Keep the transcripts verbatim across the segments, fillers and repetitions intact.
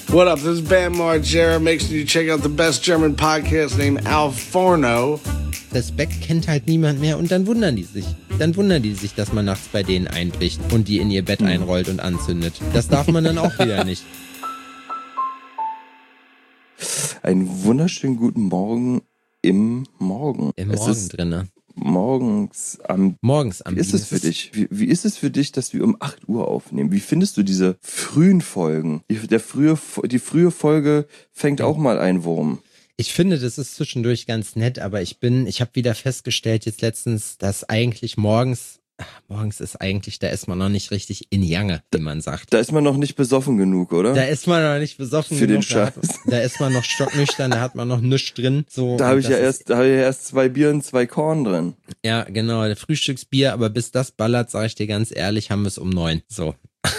What up? This is Bam Margera. Make sure you check out the best German podcast named Al Forno. Respekt kennt halt niemand mehr und dann wundern die sich. Dann wundern die sich, dass man nachts bei denen einbricht und die in ihr Bett einrollt und anzündet. Das darf man dann auch wieder nicht. Einen wunderschönen guten Morgen im Morgen. Im es Morgen ist drinne. Morgens am... Morgens am... Wie ist es für dich? Wie, wie ist es für dich, dass wir um acht Uhr aufnehmen? Wie findest du diese frühen Folgen? Die, der frühe, die frühe Folge fängt auch mal ein Wurm. Ich finde, das ist zwischendurch ganz nett, aber ich bin, ich habe wieder festgestellt jetzt letztens, dass eigentlich morgens, ach, morgens ist eigentlich, da ist man noch nicht richtig in Jange, wie man sagt. Da ist man noch nicht besoffen genug, oder? Da ist man noch nicht besoffen Für genug. den Scheiß. Da, hat, da ist man noch stocknüchtern, da hat man noch nichts drin. So, da habe ich ja ist, erst, da habe ich ja erst zwei Bier und zwei Korn drin. Ja, genau, der Frühstücksbier, aber bis das ballert, sage ich dir ganz ehrlich, haben wir es um neun. So.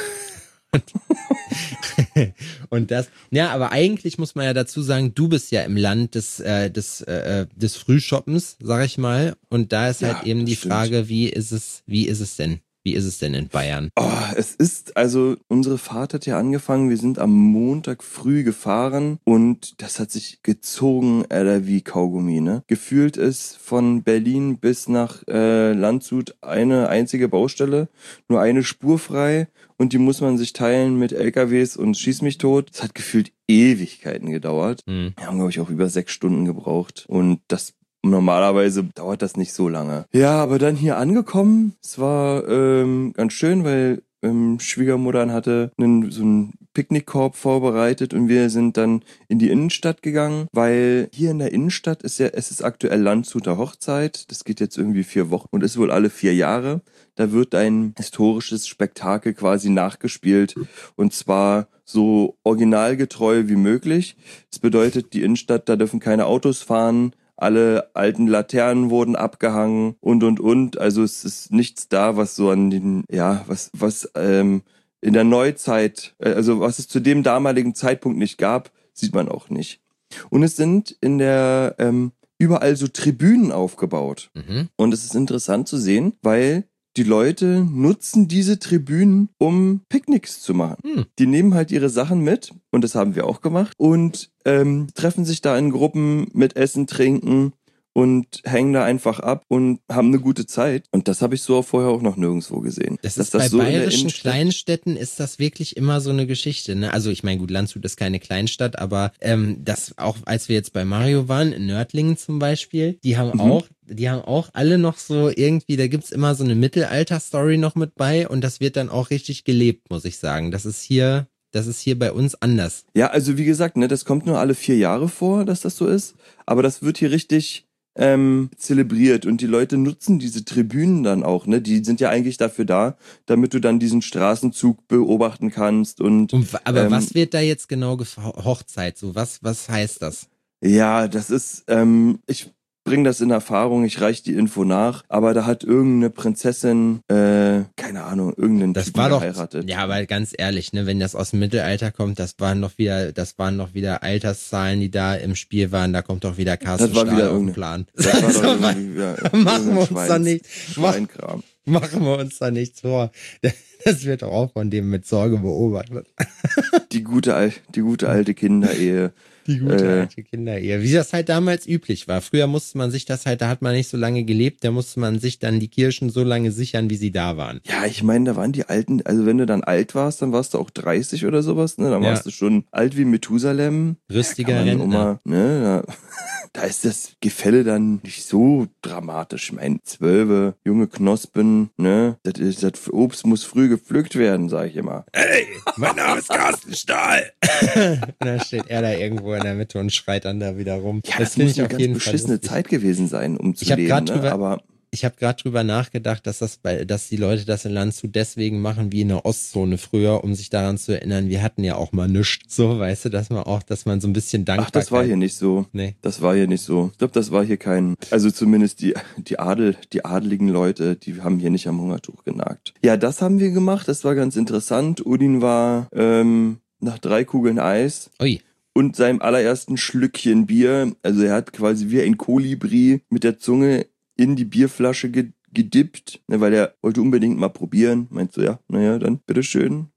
Und das, ja, aber eigentlich muss man ja dazu sagen, du bist ja im Land des äh, des äh, des Frühshoppens, sag ich mal, und da ist halt Ja, eben die stimmt. Frage, wie ist es, wie ist es denn? Wie ist es denn in Bayern? Oh, es ist, also unsere Fahrt hat ja angefangen, wir sind am Montag früh gefahren und das hat sich gezogen, Alter, wie Kaugummi, ne? Gefühlt ist von Berlin bis nach äh, Landshut eine einzige Baustelle, nur eine Spur frei und die muss man sich teilen mit L K Ws und schieß mich tot. Es hat gefühlt Ewigkeiten gedauert. Hm. Wir haben, glaube ich, auch über sechs Stunden gebraucht und das normalerweise dauert das nicht so lange. Ja, aber dann hier angekommen, es war ähm, ganz schön, weil ähm, Schwiegermutter hatte einen, so einen Picknickkorb vorbereitet und wir sind dann in die Innenstadt gegangen, weil hier in der Innenstadt ist ja, es ist aktuell Landshuter Hochzeit, das geht jetzt irgendwie vier Wochen und ist wohl alle vier Jahre. Da wird ein historisches Spektakel quasi nachgespielt und zwar so originalgetreu wie möglich. Das bedeutet, die Innenstadt, da dürfen keine Autos fahren, alle alten Laternen wurden abgehangen und und und. Also es ist nichts da, was so an den, ja, was, was ähm, in der Neuzeit, äh, also was es zu dem damaligen Zeitpunkt nicht gab, sieht man auch nicht. Und es sind in der ähm, überall so Tribünen aufgebaut. Mhm. Und es ist interessant zu sehen, weil die Leute nutzen diese Tribünen, um Picknicks zu machen. Hm. Die nehmen halt ihre Sachen mit, und das haben wir auch gemacht, und ähm, treffen sich da in Gruppen mit Essen, Trinken und hängen da einfach ab und haben eine gute Zeit. Und das habe ich so vorher auch noch nirgendwo gesehen. Das Dass ist bei so in der bayerischen Innenstadt- Kleinstädten ist das wirklich immer so eine Geschichte, ne? Also ich meine, gut, Landshut ist keine Kleinstadt, aber ähm, das auch, als wir jetzt bei Mario waren, in Nördlingen zum Beispiel, die haben Mhm. auch, die haben auch alle noch so irgendwie, da gibt's immer so eine Mittelalter-Story noch mit bei und das wird dann auch richtig gelebt, muss ich sagen. Das ist hier, das ist hier bei uns anders. Ja, also wie gesagt, ne, das kommt nur alle vier Jahre vor, dass das so ist. Aber das wird hier richtig ähm, zelebriert und die Leute nutzen diese Tribünen dann auch, ne? Die sind ja eigentlich dafür da, damit du dann diesen Straßenzug beobachten kannst und, Und, w- aber ähm, was wird da jetzt genau gef- Hochzeit? So was, was heißt das? ja, das ist, ähm, ich bring das in Erfahrung, ich reich die Info nach, aber da hat irgendeine Prinzessin, äh, keine Ahnung, irgendeinen Das Typen war doch, geheiratet. ja, aber ganz ehrlich, ne, wenn das aus dem Mittelalter kommt, das waren doch wieder, das waren doch wieder Alterszahlen, die da im Spiel waren, da kommt doch wieder Carsten Das war Stahl wieder auf den irgendeine- Plan. Das war Also, doch irgendwie, ja, machen wir irgendein uns da Schweins- nicht, mach, Schweinkram. machen wir uns da nichts vor. Das wird doch auch von dem mit Sorge beobachtet. Die gute, al- die gute alte Kinderehe. Die gute Äh. alte Kinderehe. Wie das halt damals üblich war. Früher musste man sich das halt, da hat man nicht so lange gelebt, da musste man sich dann die Kirschen so lange sichern, wie sie da waren. Ja, ich meine, da waren die Alten, also wenn du dann alt warst, dann warst du auch dreißig oder sowas, ne? Dann Ja. warst du schon alt wie Methusalem. Rüstiger Da kann man Rentner. auch mal, ne? Da, da ist das Gefälle dann nicht so dramatisch. Ich meine, zwölfe junge Knospen, ne? Das, ist, das Obst muss früh gepflückt werden, sag ich immer. Hey, mein Name ist Carsten Stahl. Und dann steht er da irgendwo in der Mitte und schreit dann da wieder rum. Ja, das, finde muss eine ganz beschissene lustig. Zeit gewesen sein, um zu Ich hab leben, grad ne? drüber- Aber Ich habe gerade drüber nachgedacht, dass das bei, dass die Leute das in Landshut deswegen machen wie in der Ostzone früher, um sich daran zu erinnern, wir hatten ja auch mal nichts. So, weißt du, dass man auch, dass man so ein bisschen Dankbarkeit. ach, das war hier nicht so. Nee. Das war hier nicht so. Ich glaube, das war hier kein, also zumindest die, die Adel, die adeligen Leute, die haben hier nicht am Hungertuch genagt. Ja, das haben wir gemacht, das war ganz interessant. Udin war ähm, nach drei Kugeln Eis Ui. und seinem allerersten Schlückchen Bier, also er hat quasi wie ein Kolibri mit der Zunge in die Bierflasche ge- gedippt, ne, weil er wollte unbedingt mal probieren. Meinst du, ja, naja, dann bitteschön.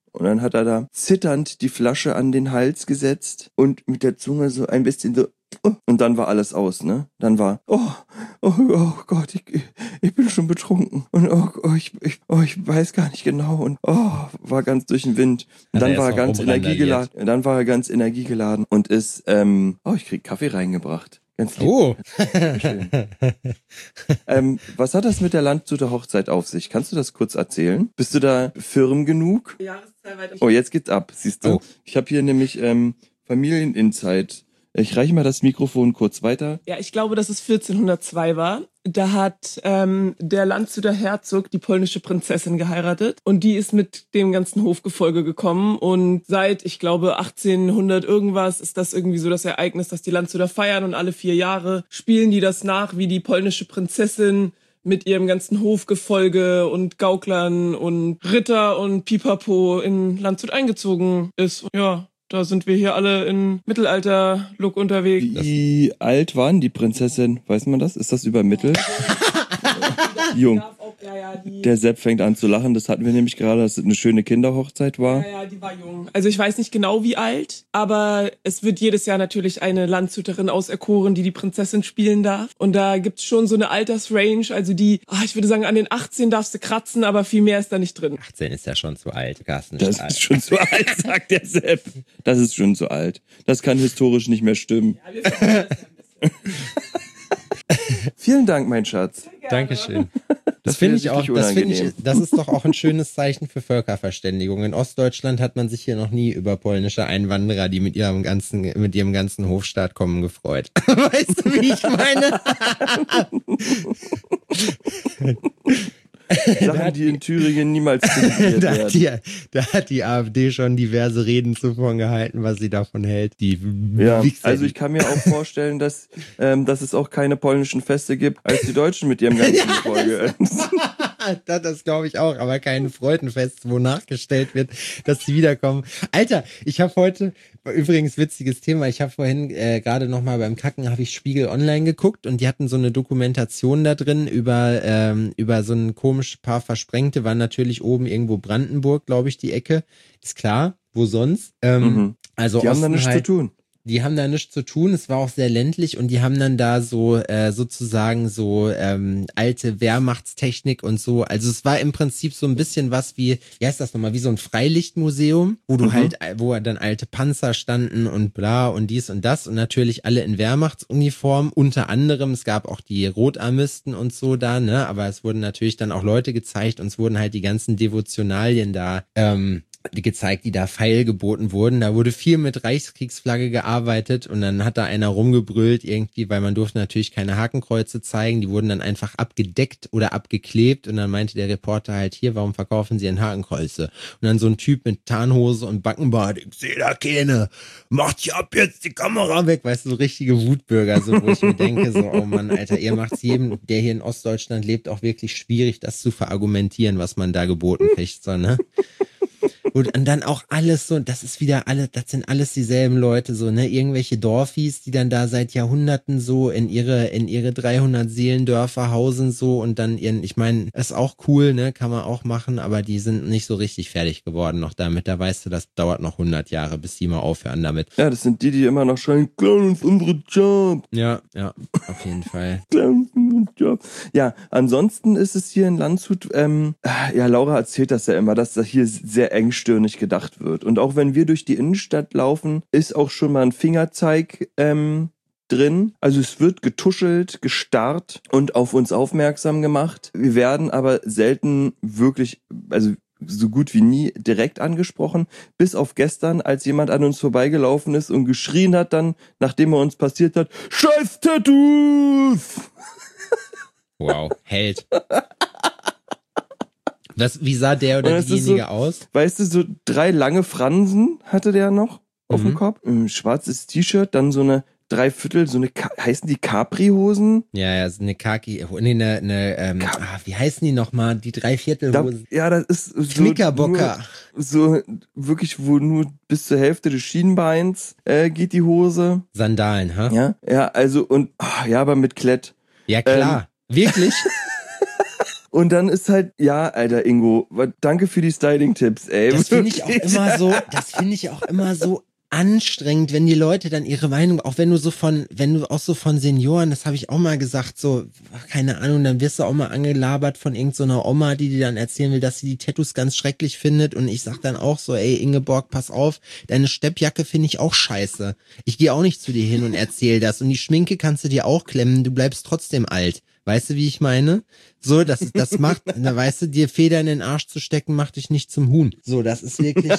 Und dann hat er da zitternd die Flasche an den Hals gesetzt und mit der Zunge so ein bisschen so, oh, und dann war alles aus, ne? Dann war, oh, oh, oh Gott, ich, ich bin schon betrunken und oh, oh, ich, ich, oh, ich weiß gar nicht genau und oh, war ganz durch den Wind. Und dann war er ganz energiegeladen, dann war er ganz energiegeladen und ist, ähm, oh, ich krieg Kaffee reingebracht. Ganz lieb. Oh. Schön. ähm, was hat das mit der Landshuter Hochzeit auf sich? Kannst du das kurz erzählen? Bist du da firm genug? Jahreszahl weiter. Oh, jetzt geht's ab, siehst du. Oh. Ich habe hier nämlich ähm, Familieninsight. Ich reiche mal das Mikrofon kurz weiter. Ja, ich glaube, dass es vierzehnhundertzwei war. Da hat ähm, der Landshuter Herzog die polnische Prinzessin geheiratet und die ist mit dem ganzen Hofgefolge gekommen und seit, ich glaube, achtzehnhundert irgendwas ist das irgendwie so das Ereignis, dass die Landshuter feiern und alle vier Jahre spielen die das nach, wie die polnische Prinzessin mit ihrem ganzen Hofgefolge und Gauklern und Ritter und Pipapo in Landshut eingezogen ist. Ja. Da sind wir hier alle in Mittelalter-Look unterwegs. Wie alt waren die Prinzessin? Weiß man das? Ist das übermittelt? Jung. Ja, ja, die, Der Sepp fängt an zu lachen. Das hatten wir nämlich gerade, dass es eine schöne Kinderhochzeit war. ja, ja, die war jung. Also ich weiß nicht genau, wie alt, aber es wird jedes Jahr natürlich eine Landshuterin auserkoren, die die Prinzessin spielen darf. Und da gibt's schon so eine Altersrange. Also die, ah, ich würde sagen, an den achtzehn darfst du kratzen, aber viel mehr ist da nicht drin. achtzehn ist ja schon zu alt, Carsten. Das Stahl. ist schon zu alt, sagt der Sepp. Das ist schon zu alt. Das kann historisch nicht mehr stimmen. Ja, wir verstehen das ja ein bisschen. Vielen Dank, mein Schatz. Dankeschön. Das Das finde wäre ich auch, wirklich das finde ich, unangenehm. das ist doch auch ein schönes Zeichen für Völkerverständigung. In Ostdeutschland hat man sich hier noch nie über polnische Einwanderer, die mit ihrem ganzen, mit ihrem ganzen Hofstaat kommen, gefreut. Weißt du, wie ich meine? Sachen, die in Thüringen niemals diskutiert Da hat, werden. die, da hat die AfD schon diverse Reden zuvor gehalten, was sie davon hält. Die Ja, Wichser, also ich kann mir auch vorstellen, dass, ähm, dass es auch keine polnischen Feste gibt, als die Deutschen mit ihrem ganzen Gefolge. das, das glaube ich auch, aber kein Freudenfest, wo nachgestellt wird, dass sie wiederkommen. Alter, ich habe heute, übrigens witziges Thema, ich habe vorhin äh, gerade nochmal beim Kacken, habe ich Spiegel Online geguckt und die hatten so eine Dokumentation da drin über, ähm, über so ein komisches paar Versprengte, waren natürlich oben irgendwo Brandenburg, glaube ich, die Ecke. Ist klar, wo sonst? Ähm, Mhm. Also Die haben da Osten nichts halt, zu tun. Die haben da nichts zu tun. Es war auch sehr ländlich und die haben dann da so äh, sozusagen so ähm, alte Wehrmachtstechnik und so. Also es war im Prinzip so ein bisschen was wie, wie heißt das nochmal, wie so ein Freilichtmuseum, wo du Mhm. halt, wo dann alte Panzer standen und bla und dies und das und natürlich alle in Wehrmachtsuniform. Unter anderem, es gab auch die Rotarmisten und so da, ne? Aber es wurden natürlich dann auch Leute gezeigt und es wurden halt die ganzen Devotionalien da ähm, gezeigt, die da feilgeboten wurden. Da wurde viel mit Reichskriegsflagge gearbeitet und dann hat da einer rumgebrüllt irgendwie, weil man durfte natürlich keine Hakenkreuze zeigen. Die wurden dann einfach abgedeckt oder abgeklebt und dann meinte der Reporter halt, hier, warum verkaufen Sie ein Hakenkreuze? Und dann so ein Typ mit Tarnhose und Backenbart, ich sehe da keine, macht hier ab jetzt die Kamera weg, weißt du, so richtige Wutbürger, so, wo ich mir denke, so, oh Mann, Alter, ihr macht's jedem, der hier in Ostdeutschland lebt, auch wirklich schwierig, das zu verargumentieren, was man da geboten kriegt, so, ne? Und dann auch alles so, das ist wieder alle, das sind alles dieselben Leute, so, ne, irgendwelche Dorfis, die dann da seit Jahrhunderten so in ihre, in ihre dreihundert Seelendörfer hausen, so, und dann ihren, ich meine, ist auch cool, ne, kann man auch machen, aber die sind nicht so richtig fertig geworden noch damit, da weißt du, das dauert noch hundert Jahre, bis die mal aufhören damit. Ja, das sind die, die immer noch schreien, klauen uns unsere Job. Ja, ja, auf jeden Fall. Klauen uns unseren Job. Ja, ansonsten ist es hier in Landshut, ähm, ja, Laura erzählt das ja immer, dass da hier sehr engstirnig gedacht wird. Und auch wenn wir durch die Innenstadt laufen, ist auch schon mal ein Fingerzeig ähm, drin. Also es wird getuschelt, gestarrt und auf uns aufmerksam gemacht. Wir werden aber selten wirklich, also so gut wie nie direkt angesprochen, bis auf gestern, als jemand an uns vorbeigelaufen ist und geschrien hat dann, nachdem er uns passiert hat, Scheiß Tattoos! Wow, Held. Das, wie sah der oder Und es ist diejenige so, aus? Weißt du, so drei lange Fransen hatte der noch auf Mhm. dem Kopf. Ein schwarzes T-Shirt, dann so eine Dreiviertel, so eine, Ka- heißen die Capri-Hosen? Ja, ja, so eine Kaki, nee, eine, eine ähm, Ka- ah, wie heißen die nochmal? Die Da, Dreiviertelhose. ja, das ist so, Knickerbocker. nur, so wirklich, wo nur bis zur Hälfte des Schienbeins äh, geht die Hose. Sandalen, ha? Ja, ja, also und, ah, ja, aber mit Klett. Ja, klar. Ähm. Wirklich? Und dann ist halt, ja, Alter Ingo, danke für die Styling-Tipps, ey. Das finde ich auch immer so, das finde ich auch immer so anstrengend, wenn die Leute dann ihre Meinung, auch wenn du so von, wenn du auch so von Senioren, das habe ich auch mal gesagt, so, keine Ahnung, dann wirst du auch mal angelabert von irgendeiner so Oma, die dir dann erzählen will, dass sie die Tattoos ganz schrecklich findet und ich sag dann auch so, ey Ingeborg, pass auf, deine Steppjacke finde ich auch scheiße. Ich gehe auch nicht zu dir hin und erzähl das und die Schminke kannst du dir auch klemmen, du bleibst trotzdem alt. Weißt du, wie ich meine? So, das, das macht, da weißt du, dir Feder in den Arsch zu stecken, macht dich nicht zum Huhn. So, das ist wirklich,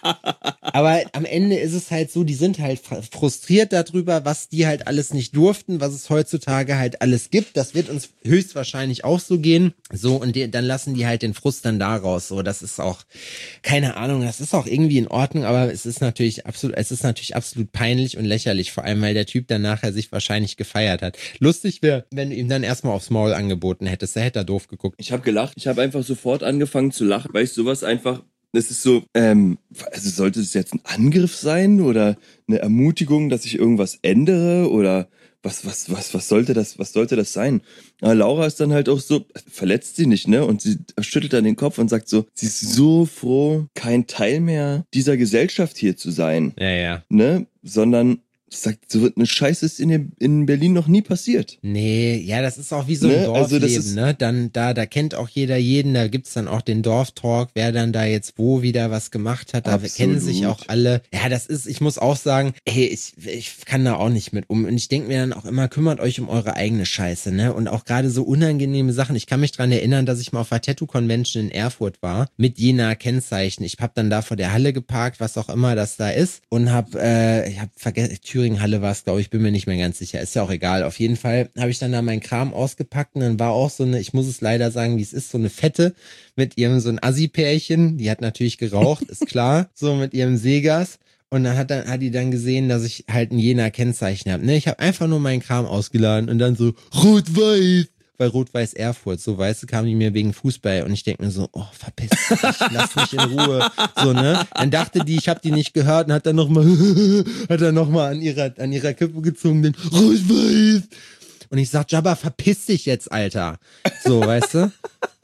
aber am Ende ist es halt so, die sind halt frustriert darüber, was die halt alles nicht durften, was es heutzutage halt alles gibt. Das wird uns höchstwahrscheinlich auch so gehen. So, und die, dann lassen die halt den Frust dann da raus. So, das ist auch, keine Ahnung, das ist auch irgendwie in Ordnung, aber es ist natürlich absolut, es ist natürlich absolut peinlich und lächerlich, vor allem, weil der Typ dann nachher sich wahrscheinlich gefeiert hat. Lustig wäre, wenn du ihm dann erstmal aufs Maul angeboten hättest, da hätte er doof geguckt. Ich habe gelacht, ich habe einfach sofort angefangen zu lachen, weil ich sowas einfach, das ist so, ähm, also sollte es jetzt ein Angriff sein oder eine Ermutigung, dass ich irgendwas ändere oder was, was, was, was sollte das, was sollte das sein? Aber Laura ist dann halt auch so, verletzt sie nicht, ne? Und sie schüttelt dann den Kopf und sagt so, sie ist so froh, kein Teil mehr dieser Gesellschaft hier zu sein. Ja, ja. Ne? Sondern sagt, so eine Scheiße ist in, in Berlin noch nie passiert. Nee, ja, das ist auch wie so ein Ne? Dorfleben, Also das ist, ne? Dann, da, da kennt auch jeder jeden, da gibt's dann auch den Dorftalk, wer dann da jetzt wo wieder was gemacht hat, da absolut. kennen sich auch alle. Ja, das ist, ich muss auch sagen, hey, ich, ich kann da auch nicht mit um. Und ich denke mir dann auch immer, kümmert euch um eure eigene Scheiße, ne? Und auch gerade so unangenehme Sachen. Ich kann mich dran erinnern, dass ich mal auf der Tattoo-Convention in Erfurt war, mit jener Kennzeichen. Ich hab dann da vor der Halle geparkt, was auch immer das da ist, und hab, äh, ich hab vergessen, Thüringen-Halle war es, glaube ich, bin mir nicht mehr ganz sicher, ist ja auch egal. Auf jeden Fall habe ich dann da meinen Kram ausgepackt und dann war auch so eine, ich muss es leider sagen, wie es ist, so eine Fette mit ihrem, so ein Assi-Pärchen, die hat natürlich geraucht, ist klar, so mit ihrem Segas. Und dann hat dann hat die dann gesehen, dass ich halt ein jener Kennzeichen habe. Ne, ich habe einfach nur meinen Kram ausgeladen und dann so rot-weiß, bei Rot-Weiß Erfurt, so, weißt du, kamen die mir wegen Fußball und ich denke mir so, oh, verpiss dich, lass mich in Ruhe, so, ne? Dann dachte die, ich habe die nicht gehört und hat dann nochmal, hat dann nochmal an ihrer, an ihrer Kippe gezogen, den Rot-Weiß. Und ich sag, Jabba, verpiss dich jetzt, Alter. So, weißt du?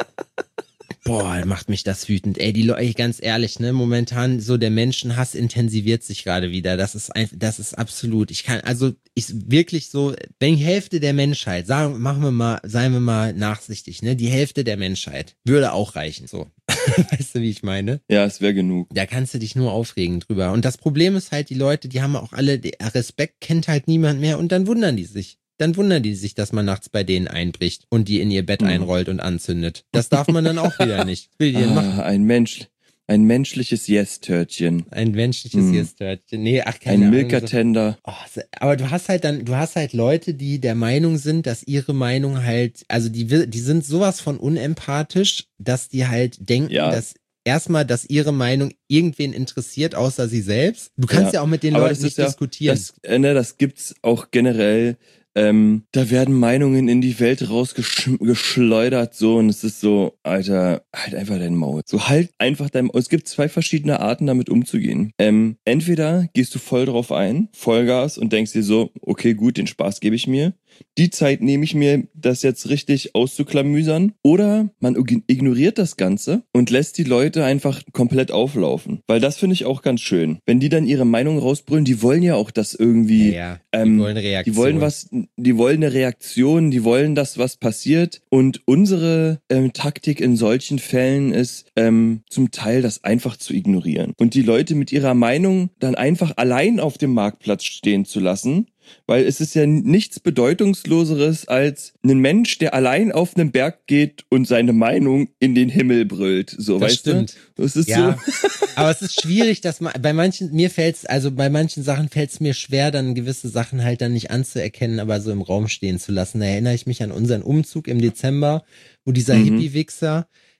Boah, macht mich das wütend. Ey, die Leute, ganz ehrlich, ne, momentan so der Menschenhass intensiviert sich gerade wieder. Das ist einfach, das ist absolut. Ich kann, also, ich wirklich so, wenn die Hälfte der Menschheit, sagen, machen wir mal, seien wir mal nachsichtig, ne, die Hälfte der Menschheit würde auch reichen, so. Weißt du, wie ich meine? Ja, es wäre genug. Da kannst du dich nur aufregen drüber. Und das Problem ist halt, die Leute, die haben auch alle, Respekt kennt halt niemand mehr und dann wundern die sich. Dann wundern die sich, dass man nachts bei denen einbricht und die in ihr Bett mhm. einrollt und anzündet. Das darf man dann auch wieder nicht. Will die denn machen? Ah, ein Mensch, ein menschliches Yes-Törtchen. Ein menschliches mhm. Yes-Törtchen. Nee, ach, keine Ein Ahnung. Milka-Tender. Oh, aber du hast halt dann, du hast halt Leute, die der Meinung sind, dass ihre Meinung halt, also die, die sind sowas von unempathisch, dass die halt denken, ja. dass erstmal, dass ihre Meinung irgendwen interessiert, außer sie selbst. Du kannst ja, ja auch mit den aber Leuten nicht ja, diskutieren. Das, äh, ne, das gibt's auch generell. Ähm, da werden Meinungen in die Welt rausgeschleudert, so, und es ist so, Alter, halt einfach dein Maul. So, halt einfach dein Maul. Es gibt zwei verschiedene Arten, damit umzugehen. Ähm, entweder gehst du voll drauf ein, Vollgas, und denkst dir so, okay, gut, den Spaß gebe ich mir. Die Zeit nehme ich mir, das jetzt richtig auszuklamüsern. Oder man ignoriert das Ganze und lässt die Leute einfach komplett auflaufen. Weil das finde ich auch ganz schön. Wenn die dann ihre Meinung rausbrüllen, die wollen ja auch das irgendwie... Ja, ja. Ähm, die wollen Reaktion. Die wollen was, die wollen eine Reaktion, die wollen, dass was passiert. Und unsere ähm, Taktik in solchen Fällen ist, ähm, zum Teil das einfach zu ignorieren. Und die Leute mit ihrer Meinung dann einfach allein auf dem Marktplatz stehen zu lassen. Weil es ist ja nichts Bedeutungsloseres als ein Mensch, der allein auf einen Berg geht und seine Meinung in den Himmel brüllt. So, das weißt stimmt. du? Das ist ja, so. Aber es ist schwierig, dass man, bei manchen, mir fällt's, also bei manchen Sachen fällt's mir schwer, dann gewisse Sachen halt dann nicht anzuerkennen, aber so im Raum stehen zu lassen. Da erinnere ich mich an unseren Umzug im Dezember, wo dieser mhm. Hippie-Wichser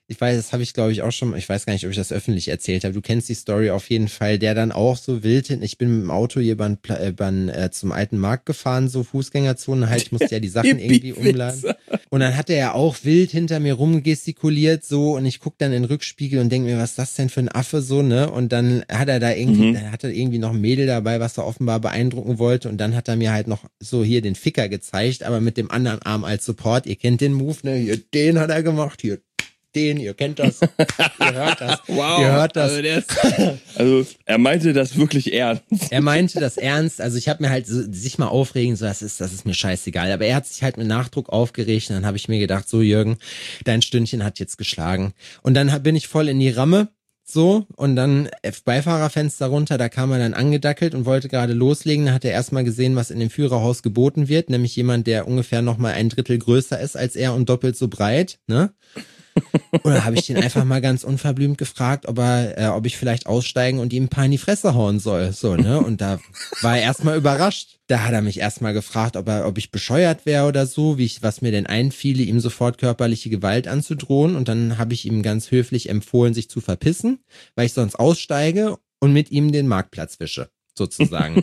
ich weiß, das habe ich glaube ich auch schon, ich weiß gar nicht, ob ich das öffentlich erzählt habe, du kennst die Story auf jeden Fall, der dann auch so wild hin, ich bin mit dem Auto hier beim, beim, äh, zum alten Markt gefahren, so Fußgängerzone, halt, ich musste ja die Sachen irgendwie umladen. Und dann hat er ja auch wild hinter mir rumgestikuliert so und ich guck dann in den Rückspiegel und denke mir, was ist das denn für ein Affe so, ne? Und dann hat er da irgendwie, mhm. dann hat er irgendwie noch ein Mädel dabei, was er offenbar beeindrucken wollte und dann hat er mir halt noch so hier den Ficker gezeigt, aber mit dem anderen Arm als Support. Ihr kennt den Move, ne? Hier, den hat er gemacht, hier den, ihr kennt das, ihr hört das, wow, ihr hört das. Also, der ist, also er meinte das wirklich ernst. Er meinte das ernst, also ich habe mir halt so, sich mal aufregen, so das ist, das ist mir scheißegal, aber er hat sich halt mit Nachdruck aufgeregt und dann habe ich mir gedacht, so Jürgen, dein Stündchen hat jetzt geschlagen und dann bin ich voll in die Ramme, so und dann Beifahrerfenster runter, da kam er dann angedackelt und wollte gerade loslegen, dann hat er erstmal gesehen, was in dem Führerhaus geboten wird, nämlich jemand, der ungefähr nochmal ein Drittel größer ist als er und doppelt so breit, ne? Und dann habe ich den einfach mal ganz unverblümt gefragt, ob er, äh, ob ich vielleicht aussteigen und ihm ein paar in die Fresse hauen soll, so, ne? Und da war er erstmal überrascht. Da hat er mich erstmal gefragt, ob er, ob ich bescheuert wäre oder so, wie ich, was mir denn einfiele, ihm sofort körperliche Gewalt anzudrohen. Und dann habe ich ihm ganz höflich empfohlen, sich zu verpissen, weil ich sonst aussteige und mit ihm den Marktplatz wische, sozusagen.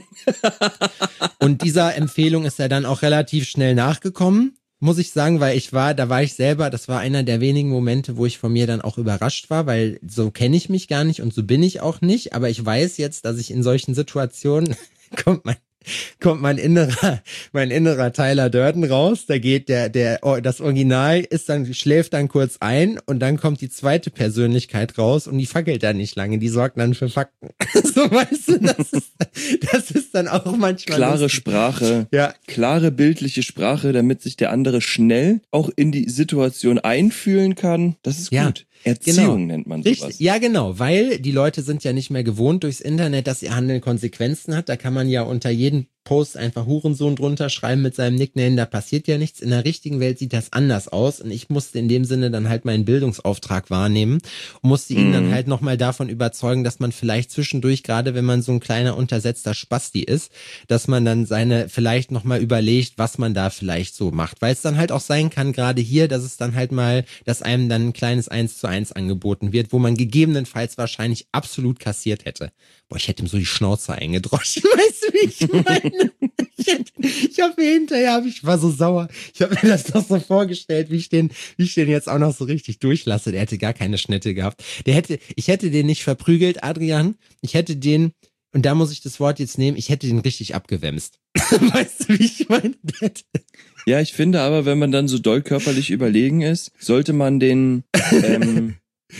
Und dieser Empfehlung ist er dann auch relativ schnell nachgekommen. Muss ich sagen, weil ich war, da war ich selber, das war einer der wenigen Momente, wo ich von mir dann auch überrascht war, weil so kenne ich mich gar nicht und so bin ich auch nicht, aber ich weiß jetzt, dass ich in solchen Situationen, kommt mein, kommt mein innerer, mein innerer Tyler Durden raus, da geht der, der, das Original ist dann, schläft dann kurz ein und dann kommt die zweite Persönlichkeit raus und die fackelt dann nicht lange, die sorgt dann für Fakten. So, weißt du, das ist, das ist dann auch manchmal klare lustig. Sprache, ja. klare bildliche Sprache, damit sich der andere schnell auch in die Situation einfühlen kann. Das ist ja. gut. Erziehung genau. nennt man sowas. Richtig. Ja, genau, weil die Leute sind ja nicht mehr gewohnt durchs Internet, dass ihr Handeln Konsequenzen hat. Da kann man ja unter jedem Post einfach Hurensohn drunter schreiben mit seinem Nickname, da passiert ja nichts. In der richtigen Welt sieht das anders aus und ich musste in dem Sinne dann halt meinen Bildungsauftrag wahrnehmen und musste ihn mhm. dann halt nochmal davon überzeugen, dass man vielleicht zwischendurch, gerade wenn man so ein kleiner untersetzter Spasti ist, dass man dann seine vielleicht nochmal überlegt, was man da vielleicht so macht. Weil es dann halt auch sein kann, gerade hier, dass es dann halt mal, dass einem dann ein kleines eins zu eins angeboten wird, wo man gegebenenfalls wahrscheinlich absolut kassiert hätte. Boah, ich hätte ihm so die Schnauze eingedroschen, weißt du, wie ich meine? Ich, hätte, ich habe mir hinterher, hab ich war so sauer, ich habe mir das noch so vorgestellt, wie ich den, wie ich den jetzt auch noch so richtig durchlasse. Der hätte gar keine Schnitte gehabt. Der hätte, ich hätte den nicht verprügelt, Adrian. Ich hätte den, und da muss ich das Wort jetzt nehmen, ich hätte den richtig abgewämst. Weißt du, wie ich meine? Ja, ich finde aber, wenn man dann so doll körperlich überlegen ist, sollte man den ähm,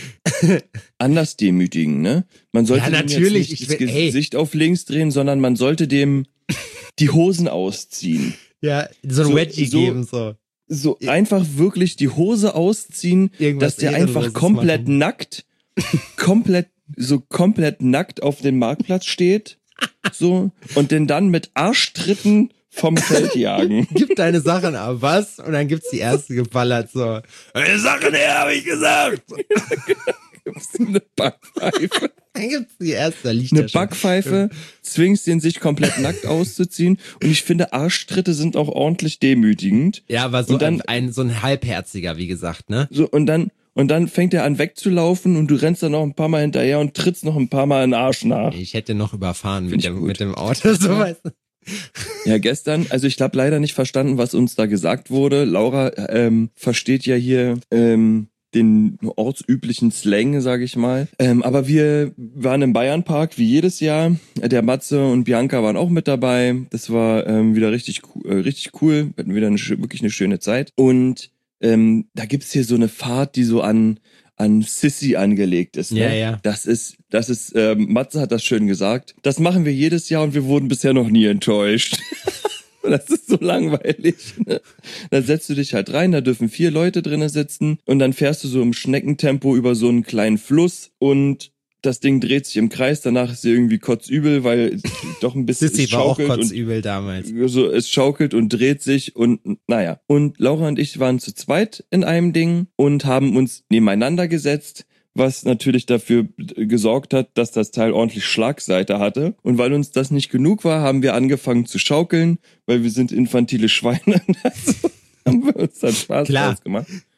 anders demütigen, ne? Man sollte ja, natürlich. Jetzt nicht ich will, das Gesicht ey. auf links drehen, sondern man sollte dem die Hosen ausziehen. Ja, so ein so, Wedgie so, geben, so. So einfach wirklich die Hose ausziehen, Irgendwas dass der einfach komplett machen. nackt, komplett, so komplett nackt auf dem Marktplatz steht, so, und den dann mit Arschtritten vom Feld jagen. Gib deine Sachen ab, was? Und dann gibt's die erste geballert, so. Deine Sachen her, hab ich gesagt. Gibt's eine Backpfeife. Dann gibt's die erste, da liegt Eine der schon. Backpfeife, zwingst den sich komplett nackt auszuziehen. Und ich finde, Arschtritte sind auch ordentlich demütigend. Ja, aber so und dann, ein, ein, so ein halbherziger, wie gesagt, ne? So, und dann, und dann fängt er an wegzulaufen und du rennst dann noch ein paar Mal hinterher und trittst noch ein paar Mal in den Arsch nach. Ich hätte noch überfahren mit dem, mit dem Auto, so weißt du. Ja, gestern, also ich habe leider nicht verstanden, was uns da gesagt wurde. Laura ähm, versteht ja hier ähm, den ortsüblichen Slang, sage ich mal. Ähm, aber wir waren im Bayernpark wie jedes Jahr. Der Matze und Bianca waren auch mit dabei. Das war ähm, wieder richtig, äh, richtig cool. Wir hatten wieder eine, wirklich eine schöne Zeit. Und ähm, da gibt's hier so eine Fahrt, die so an an Sissy angelegt ist. Ne? Ja, ja. Das ist, das ist, ähm, Matze hat das schön gesagt. Das machen wir jedes Jahr und wir wurden bisher noch nie enttäuscht. Das ist so langweilig. Ne? Da setzt du dich halt rein, da dürfen vier Leute drinnen sitzen und dann fährst du so im Schneckentempo über so einen kleinen Fluss und das Ding dreht sich im Kreis, danach ist sie irgendwie kotzübel, weil doch ein bisschen Sissy es war auch schaukelt kotzübel damals. So, es schaukelt und dreht sich und naja. Und Laura und ich waren zu zweit in einem Ding und haben uns nebeneinander gesetzt, was natürlich dafür gesorgt hat, dass das Teil ordentlich Schlagseite hatte. Und weil uns das nicht genug war, haben wir angefangen zu schaukeln, weil wir sind infantile Schweine. Also haben wir uns dann Spaß draus gemacht.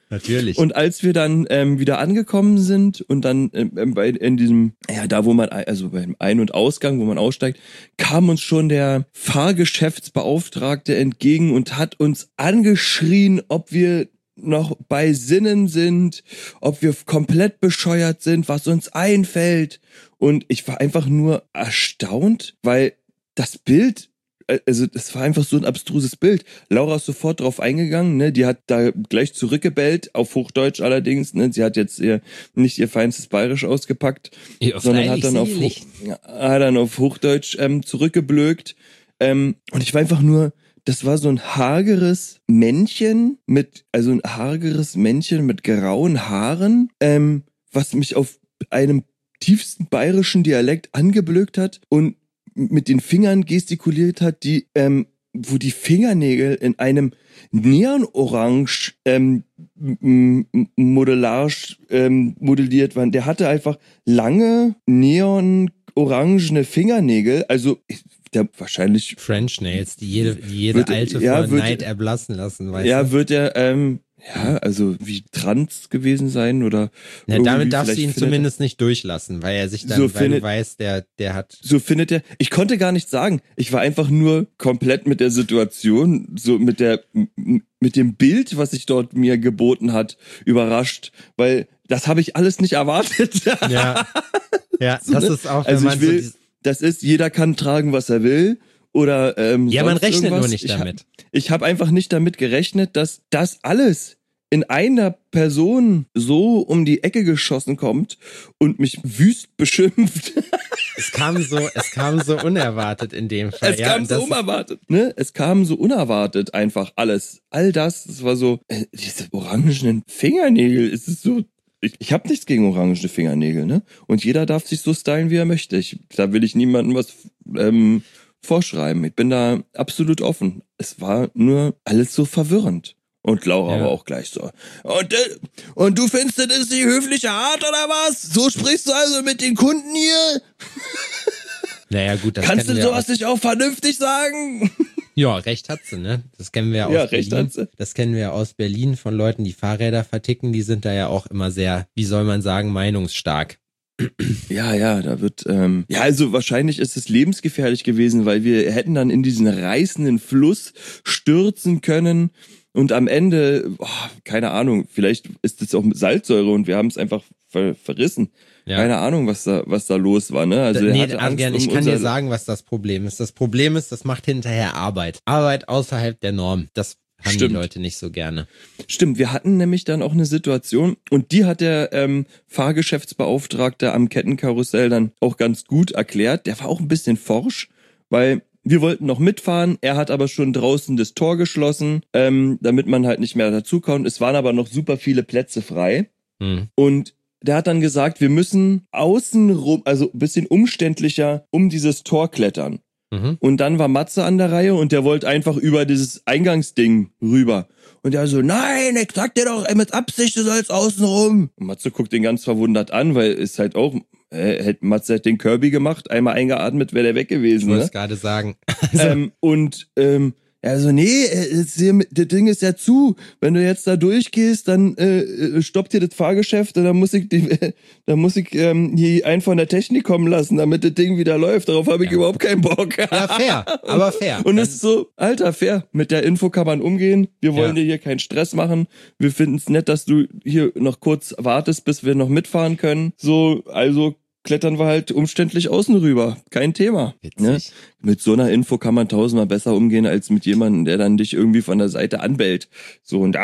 Natürlich. Und als wir dann ähm, wieder angekommen sind und dann ähm, bei in diesem, ja, da wo man, also beim Ein- und Ausgang, wo man aussteigt, kam uns schon der Fahrgeschäftsbeauftragte entgegen und hat uns angeschrien, ob wir noch bei Sinnen sind, ob wir komplett bescheuert sind, was uns einfällt. Und ich war einfach nur erstaunt, weil das Bild, also das war einfach so ein abstruses Bild. Laura ist sofort drauf eingegangen, ne? Die hat da gleich zurückgebellt, auf Hochdeutsch allerdings, ne? Sie hat jetzt ihr, nicht ihr feinstes Bayerisch ausgepackt, ja, sondern hat dann, auf, hat dann auf Hochdeutsch ähm, zurückgeblökt. Ähm, und ich war einfach nur, das war so ein hageres Männchen mit, also ein hageres Männchen mit grauen Haaren, ähm, was mich auf einem tiefsten bayerischen Dialekt angeblökt hat und mit den Fingern gestikuliert hat, die, ähm, wo die Fingernägel in einem Neonorange ähm, Modellage ähm, modelliert waren. Der hatte einfach lange neonorangene Fingernägel, also der wahrscheinlich French Nails, die jede, die jede wird, Alte ja, vor wird, Neid erblassen lassen, weißt ja, du? Ja, wird er, ähm, ja, also wie trans gewesen sein oder Na, damit darfst du ihn findet zumindest nicht durchlassen, weil er sich dann, so weil findet, du weißt, der, der hat... So findet er, ich konnte gar nicht sagen, ich war einfach nur komplett mit der Situation, so mit der, mit dem Bild, was sich dort mir geboten hat, überrascht, weil das habe ich alles nicht erwartet. Ja, ja, so, das ne? ist auch, wenn also man ich will, so das ist, jeder kann tragen, was er will. Oder ähm, ja, man rechnet irgendwas. nur nicht damit. Ich, ich habe einfach nicht damit gerechnet, dass das alles in einer Person so um die Ecke geschossen kommt und mich wüst beschimpft. Es kam so, es kam so unerwartet in dem Fall. Es ja, kam so unerwartet, ne? Es kam so unerwartet einfach alles. All das, das war so, äh, diese orangenen Fingernägel, ist es so. Ich, ich habe nichts gegen orangene Fingernägel, ne? Und jeder darf sich so stylen, wie er möchte. Ich, da will ich niemandem was ähm, vorschreiben. Ich bin da absolut offen. Es war nur alles so verwirrend. Und Laura ja. aber auch gleich so. Und, und du findest, das ist die höfliche Art oder was? So sprichst du also mit den Kunden hier? Naja, gut, das Kannst du sowas auch. nicht auch vernünftig sagen? Ja, recht hat sie, ne? Das kennen wir ja aus ja, recht Berlin. Hat sie. Das kennen wir aus Berlin von Leuten, die Fahrräder verticken. Die sind da ja auch immer sehr, wie soll man sagen, meinungsstark. Ja, ja, da wird, ähm, ja, also wahrscheinlich ist es lebensgefährlich gewesen, weil wir hätten dann in diesen reißenden Fluss stürzen können und am Ende, oh, keine Ahnung, vielleicht ist es auch mit Salzsäure und wir haben es einfach ver- verrissen. Ja. Keine Ahnung, was da, was da los war, ne? Also, da, er nee, hatte Angst Adrian, um ich kann unser... dir sagen, was das Problem ist. Das Problem ist, das macht hinterher Arbeit. Arbeit außerhalb der Norm. Das haben Stimmt. die Leute nicht so gerne. Stimmt, wir hatten nämlich dann auch eine Situation und die hat der ähm, Fahrgeschäftsbeauftragte am Kettenkarussell dann auch ganz gut erklärt. Der war auch ein bisschen forsch, weil wir wollten noch mitfahren, er hat aber schon draußen das Tor geschlossen, ähm, damit man halt nicht mehr dazukommt. Es waren aber noch super viele Plätze frei hm. und der hat dann gesagt, wir müssen außenrum, also ein bisschen umständlicher um dieses Tor klettern. Mhm. Und dann war Matze an der Reihe und der wollte einfach über dieses Eingangsding rüber. Und der so, nein, ich sag dir doch mit Absicht, du sollst außen rum. Und Matze guckt den ganz verwundert an, weil es halt auch, äh, hätte Matze hat den Kirby gemacht, einmal eingeatmet, wäre der weg gewesen. Ich wollte ne? es gerade sagen. Also. Ähm, und ähm, er so, nee, das Ding ist ja zu. Wenn du jetzt da durchgehst, dann äh, stoppt hier das Fahrgeschäft und dann muss ich, die, äh, dann muss ich ähm, hier einen von der Technik kommen lassen, damit das Ding wieder läuft. Darauf habe ich ja. überhaupt keinen Bock. Ja, fair, aber fair. Und es ist so, Alter, fair. Mit der Info kann man umgehen. Wir wollen ja. dir hier keinen Stress machen. Wir finden es nett, dass du hier noch kurz wartest, bis wir noch mitfahren können. So, also klettern wir halt umständlich außen rüber. Kein Thema. Ne? Mit so einer Info kann man tausendmal besser umgehen, als mit jemandem, der dann dich irgendwie von der Seite anbellt. So und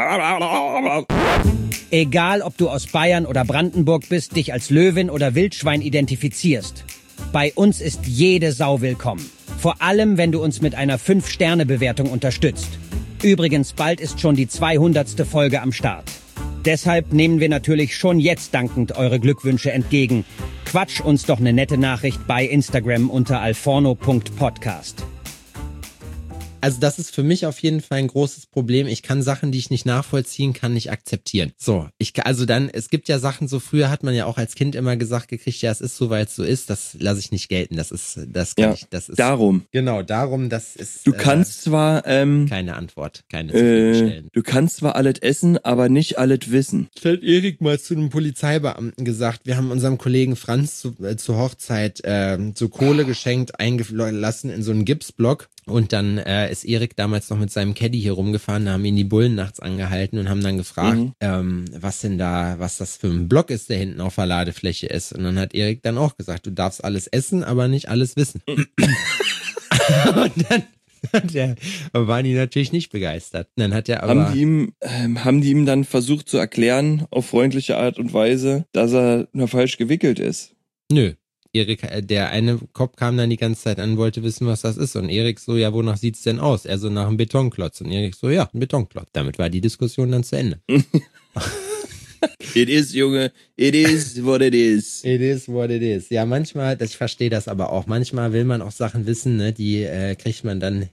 egal, ob du aus Bayern oder Brandenburg bist, dich als Löwin oder Wildschwein identifizierst. Bei uns ist jede Sau willkommen. Vor allem, wenn du uns mit einer fünf Sterne Bewertung unterstützt. Übrigens, bald ist schon die zweihundertste Folge am Start. Deshalb nehmen wir natürlich schon jetzt dankend eure Glückwünsche entgegen. Quatsch uns doch eine nette Nachricht bei Instagram unter alforno punkt podcast. also das ist für mich auf jeden Fall ein großes Problem. Ich kann Sachen, die ich nicht nachvollziehen kann, nicht akzeptieren. So, ich kann, also dann, es gibt ja Sachen, so früher hat man ja auch als Kind immer gesagt gekriegt, ja, es ist so, weil es so ist, das lasse ich nicht gelten. Das ist, das kann Ja, ich, das ist. darum. Genau, darum, das ist. Du kannst äh, zwar, ähm, keine Antwort, keine äh, zufriedenstellende. du kannst zwar alles essen, aber nicht alles wissen. Das hat Erik mal zu einem Polizeibeamten gesagt. Wir haben unserem Kollegen Franz zu, äh, zur Hochzeit äh, so Kohle geschenkt, eingelassen in so einen Gipsblock. Und dann äh, ist Erik damals noch mit seinem Caddy hier rumgefahren, da haben ihn die Bullen nachts angehalten und haben dann gefragt, Mhm. ähm, was denn da, was das für ein Block ist, der hinten auf der Ladefläche ist. Und dann hat Erik dann auch gesagt, du darfst alles essen, aber nicht alles wissen. Und dann hat er, waren die natürlich nicht begeistert. Und dann hat er aber... Haben die ihm, ähm, haben die ihm dann versucht zu erklären, auf freundliche Art und Weise, dass er nur falsch gewickelt ist? Nö. Erik, äh, der eine Cop kam dann die ganze Zeit an, wollte wissen, was das ist. Und Erik so, ja, wonach sieht's denn aus? Er so, nach einem Betonklotz. Und Erik so, ja, ein Betonklotz. Damit war die Diskussion dann zu Ende. It is, Junge. It is what it is. It is what it is. Ja, manchmal, das, ich verstehe das aber auch. Manchmal will man auch Sachen wissen, ne, die äh, kriegt man dann,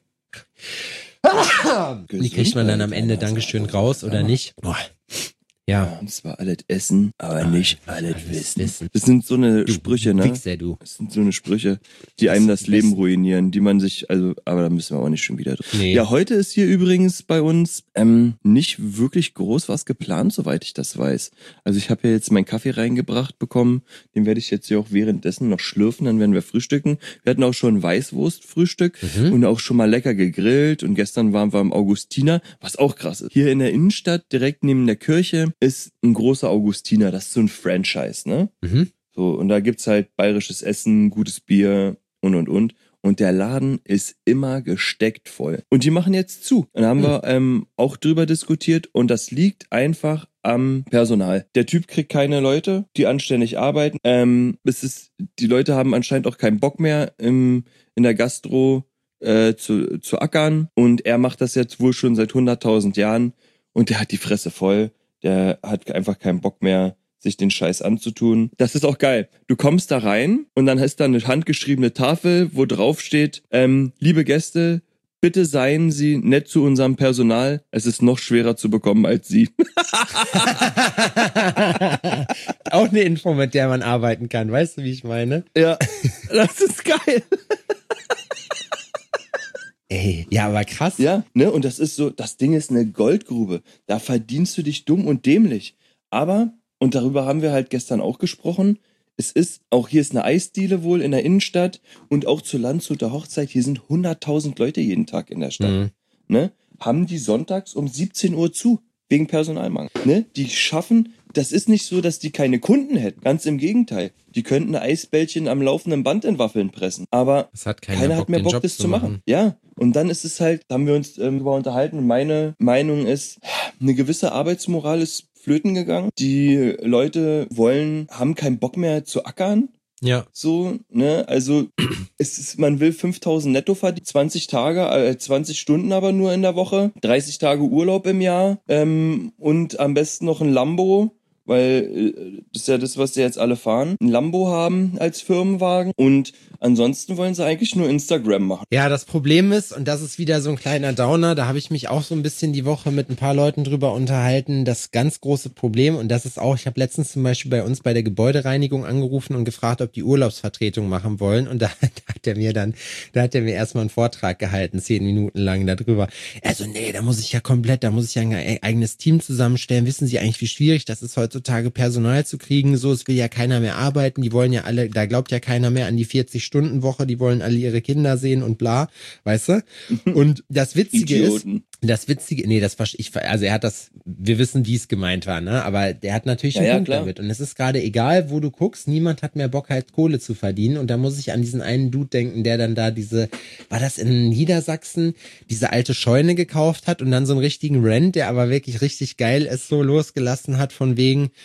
die kriegt man dann am Ende Dankeschön raus oder nicht. Boah. Ja. Und zwar alles essen, aber nicht alles wissen. wissen. Das sind so eine Du Sprüche, ne? Wichser, du. Das sind so eine Sprüche, die einem das Leben ruinieren, die man sich, also, aber da müssen wir auch nicht schon wieder drüber. Nee. Ja, heute ist hier übrigens bei uns ähm, nicht wirklich groß was geplant, soweit ich das weiß. Also ich habe ja jetzt meinen Kaffee reingebracht bekommen, den werde ich jetzt hier auch währenddessen noch schlürfen, dann werden wir frühstücken. Wir hatten auch schon Weißwurstfrühstück Mhm. und auch schon mal lecker gegrillt und gestern waren wir im Augustiner, was auch krass ist. Hier in der Innenstadt, direkt neben der Kirche, ist ein großer Augustiner, das ist so ein Franchise, ne? Mhm. So, und da gibt's halt bayerisches Essen, gutes Bier und und und. Und der Laden ist immer gesteckt voll. Und die machen jetzt zu. Und da haben Mhm. wir ähm, auch drüber diskutiert und das liegt einfach am Personal. Der Typ kriegt keine Leute, die anständig arbeiten. Ähm, es ist, die Leute haben anscheinend auch keinen Bock mehr im, in der Gastro äh, zu, zu ackern. Und er macht das jetzt wohl schon seit hunderttausend Jahren. Und der hat die Fresse voll. Der hat einfach keinen Bock mehr, sich den Scheiß anzutun. Das ist auch geil. Du kommst da rein und dann ist da eine handgeschriebene Tafel, wo drauf steht, ähm, liebe Gäste, bitte seien Sie nett zu unserem Personal. Es ist noch schwerer zu bekommen als Sie. Auch eine Info, mit der man arbeiten kann. Weißt du, wie ich meine? Ja, das ist geil. Ey, ja, aber krass. Ja, ne, und das ist so, das Ding ist eine Goldgrube. Da verdienst du dich dumm und dämlich. Aber, und darüber haben wir halt gestern auch gesprochen, es ist, auch hier ist eine Eisdiele wohl in der Innenstadt und auch zur Landshuter Hochzeit, hier sind hunderttausend Leute jeden Tag in der Stadt. Mhm. Ne, haben die sonntags um siebzehn Uhr zu, wegen Personalmangel. Ne, die schaffen, das ist nicht so, dass die keine Kunden hätten. Ganz im Gegenteil. Die könnten Eisbällchen am laufenden Band in Waffeln pressen. Aber Es hat keiner, keiner Bock, hat mehr den Bock, Job das zu machen. Ja, und dann ist es halt, da haben wir uns ähm, darüber unterhalten und meine Meinung ist, eine gewisse Arbeitsmoral ist flöten gegangen. Die Leute wollen, haben keinen Bock mehr zu ackern. Ja. So, ne, also es ist, man will fünftausend netto verdienen, zwanzig Tage, äh, zwanzig Stunden aber nur in der Woche, dreißig Tage Urlaub im Jahr ähm, und am besten noch ein Lambo, weil äh, das ist ja das, was sie jetzt alle fahren, ein Lambo haben als Firmenwagen und ansonsten wollen sie eigentlich nur Instagram machen. Ja, das Problem ist, und das ist wieder so ein kleiner Downer, da habe ich mich auch so ein bisschen die Woche mit ein paar Leuten drüber unterhalten, das ganz große Problem, und das ist auch, ich habe letztens zum Beispiel bei uns bei der Gebäudereinigung angerufen und gefragt, ob die Urlaubsvertretung machen wollen, und da, da hat er mir dann, da hat er mir erstmal einen Vortrag gehalten, zehn Minuten lang darüber. Also nee, da muss ich ja komplett, da muss ich ja ein eigenes Team zusammenstellen. Wissen Sie eigentlich, wie schwierig das ist, heutzutage Personal zu kriegen? So, es will ja keiner mehr arbeiten, die wollen ja alle, da glaubt ja keiner mehr an die vierzig Stunden Woche, die wollen alle ihre Kinder sehen und bla, weißt du? Und das Witzige Idioten. ist, das Witzige, nee, das verstehe ich, also er hat das, wir wissen, wie es gemeint war, ne? Aber der hat natürlich Ja, einen ja, Punkt klar. damit. Und es ist gerade egal, wo du guckst, niemand hat mehr Bock, halt Kohle zu verdienen. Und da muss ich an diesen einen Dude denken, der dann da diese, war das in Niedersachsen, diese alte Scheune gekauft hat und dann so einen richtigen Rent, der aber wirklich richtig geil ist, so losgelassen hat, von wegen,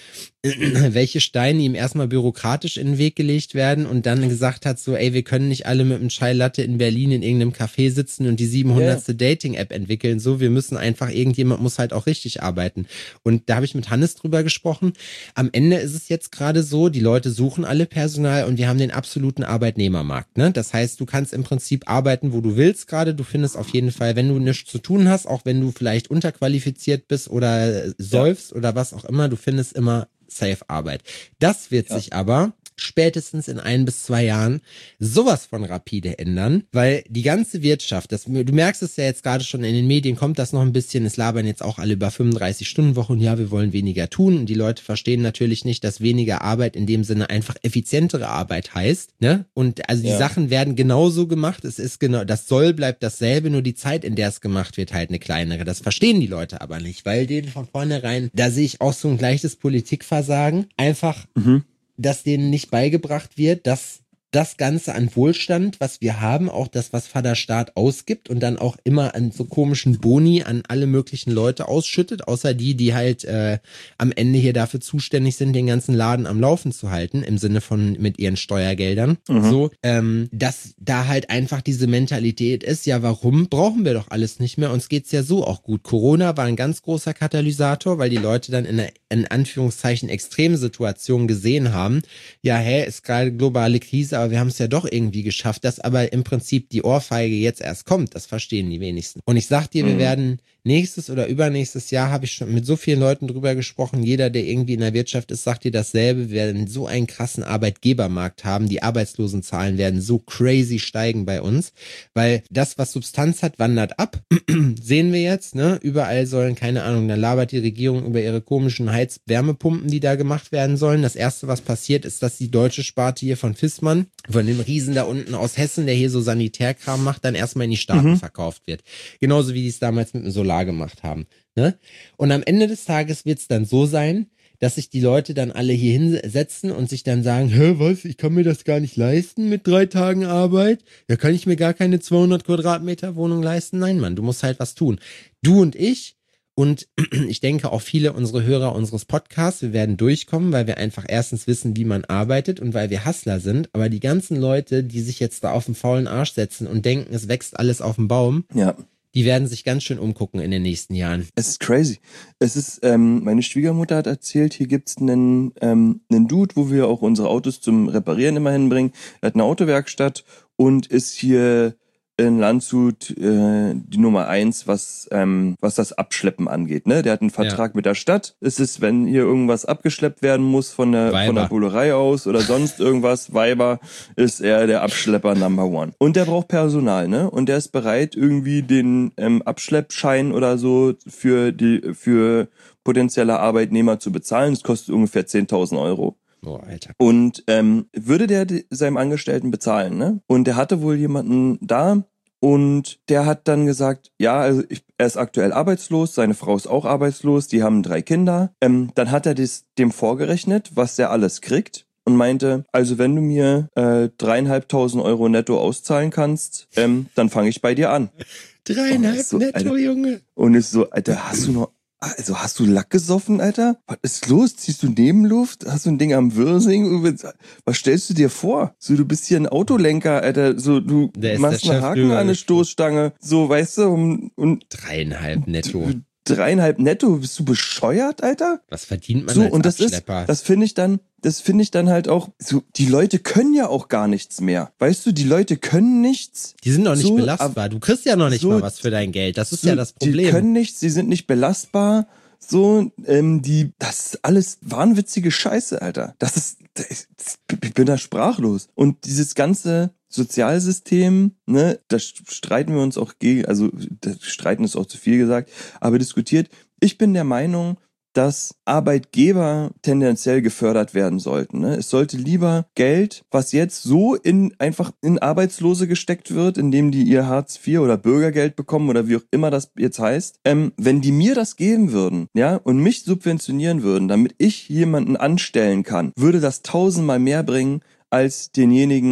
welche Steine ihm erstmal bürokratisch in den Weg gelegt werden und dann gesagt hat so, ey, wir können nicht alle mit einem Chai Latte in Berlin in irgendeinem Café sitzen und die siebenhundertste Yeah. Dating-App entwickeln. So, wir müssen einfach, irgendjemand muss halt auch richtig arbeiten. Und da habe ich mit Hannes drüber gesprochen. Am Ende ist es jetzt gerade so, die Leute suchen alle Personal und wir haben den absoluten Arbeitnehmermarkt. Ne? Das heißt, du kannst im Prinzip arbeiten, wo du willst gerade. Du findest auf jeden Fall, wenn du nichts zu tun hast, auch wenn du vielleicht unterqualifiziert bist oder säufst ja. oder was auch immer, du findest immer safe Arbeit. Das wird ja. sich aber spätestens in ein bis zwei Jahren sowas von rapide ändern, weil die ganze Wirtschaft, das, du merkst es ja jetzt gerade schon in den Medien, kommt das noch ein bisschen, es labern jetzt auch alle über fünfunddreißig-Stunden-Woche und ja, wir wollen weniger tun und die Leute verstehen natürlich nicht, dass weniger Arbeit in dem Sinne einfach effizientere Arbeit heißt, ne? Und also die ja. Sachen werden genauso gemacht, es ist genau, das Soll bleibt dasselbe, nur die Zeit, in der es gemacht wird, halt eine kleinere. Das verstehen die Leute aber nicht, weil denen von vornherein, da sehe ich auch so ein gleiches Politikversagen, einfach mhm. dass denen nicht beigebracht wird, dass das Ganze an Wohlstand, was wir haben, auch das, was Vaterstaat ausgibt und dann auch immer an so komischen Boni an alle möglichen Leute ausschüttet, außer die, die halt äh, am Ende hier dafür zuständig sind, den ganzen Laden am Laufen zu halten, im Sinne von mit ihren Steuergeldern. Mhm. So, ähm, dass da halt einfach diese Mentalität ist, ja, warum brauchen wir doch alles nicht mehr? Uns geht's ja so auch gut. Corona war ein ganz großer Katalysator, weil die Leute dann in einer, in Anführungszeichen, Extremsituation gesehen haben, ja, hä, ist gerade globale Krise, aber wir haben es ja doch irgendwie geschafft, dass aber im Prinzip die Ohrfeige jetzt erst kommt, das verstehen die wenigsten. Und ich sag dir, mhm. wir werden nächstes oder übernächstes Jahr, habe ich schon mit so vielen Leuten drüber gesprochen, jeder, der irgendwie in der Wirtschaft ist, sagt dir dasselbe, wir werden so einen krassen Arbeitgebermarkt haben, die Arbeitslosenzahlen werden so crazy steigen bei uns, weil das, was Substanz hat, wandert ab, sehen wir jetzt, ne, überall sollen, keine Ahnung, dann labert die Regierung über ihre komischen Heiz-Wärmepumpen, die da gemacht werden sollen. Das erste, was passiert, ist, dass die deutsche Sparte hier von Fissmann, von dem Riesen da unten aus Hessen, der hier so Sanitärkram macht, dann erstmal in die Staaten mhm. verkauft wird. Genauso wie die es damals mit dem Solar gemacht haben. Ne? Und am Ende des Tages wird es dann so sein, dass sich die Leute dann alle hier hinsetzen und sich dann sagen, hä, was, ich kann mir das gar nicht leisten mit drei Tagen Arbeit? Ja, kann ich mir gar keine zweihundert Quadratmeter Wohnung leisten? Nein, Mann, du musst halt was tun. Du und ich und ich denke auch viele unserer Hörer unseres Podcasts, wir werden durchkommen, weil wir einfach erstens wissen, wie man arbeitet und weil wir Hustler sind, aber die ganzen Leute, die sich jetzt da auf den faulen Arsch setzen und denken, es wächst alles auf dem Baum, ja. Die werden sich ganz schön umgucken in den nächsten Jahren. Es ist crazy. Es ist, ähm, meine Schwiegermutter hat erzählt, hier gibt's einen, ähm, einen Dude, wo wir auch unsere Autos zum Reparieren immer hinbringen. Er hat eine Autowerkstatt und ist hier in Landshut äh, die Nummer eins, was ähm, was das Abschleppen angeht. Ne, der hat einen Vertrag ja. mit der Stadt. Es ist, wenn hier irgendwas abgeschleppt werden muss von der Weiber. von der Bullerei aus oder sonst irgendwas, Weiber, ist er der Abschlepper Number One. Und der braucht Personal, ne? Und der ist bereit, irgendwie den ähm, Abschleppschein oder so für die für potenzielle Arbeitnehmer zu bezahlen. Das kostet ungefähr zehntausend Euro. Oh, Alter. Und ähm, würde der seinem Angestellten bezahlen, ne? Und der hatte wohl jemanden da und der hat dann gesagt, ja, also ich, er ist aktuell arbeitslos, seine Frau ist auch arbeitslos, die haben drei Kinder. Ähm, dann hat er das dem vorgerechnet, was der alles kriegt und meinte, also wenn du mir äh, dreieinhalbtausend Euro netto auszahlen kannst, ähm, dann fange ich bei dir an. Dreieinhalb so, netto, Alter, Junge. Und ist so, Alter, hast du noch Also hast du Lack gesoffen, Alter? Was ist los? Ziehst du Nebenluft? Hast du ein Ding am Wirsing? Was stellst du dir vor? So, du bist hier ein Autolenker, Alter. So, du machst einen Haken an eine Stoßstange. So, weißt du, und, und dreieinhalb netto. Dreieinhalb netto? Bist du bescheuert, Alter? Was verdient man so, als und das Abschlepper? Ist, das finde ich dann, das finde ich dann halt auch, so, die Leute können ja auch gar nichts mehr. Weißt du, die Leute können nichts. Die sind noch nicht so, belastbar. Du kriegst ja noch nicht so, mal was für dein Geld. Das ist so, ja das Problem. Die können nichts, sie sind nicht belastbar. So, ähm, die, das ist alles wahnwitzige Scheiße, Alter. Das ist, das ist, ich bin da sprachlos. Und dieses ganze Sozialsystem, ne, da streiten wir uns auch gegen, also, das streiten ist auch zu viel gesagt, aber diskutiert. Ich bin der Meinung, dass Arbeitgeber tendenziell gefördert werden sollten. Ne? Es sollte lieber Geld, was jetzt so in einfach in Arbeitslose gesteckt wird, indem die ihr Hartz vier oder Bürgergeld bekommen oder wie auch immer das jetzt heißt, ähm, wenn die mir das geben würden, ja, und mich subventionieren würden, damit ich jemanden anstellen kann, würde das tausendmal mehr bringen als denjenigen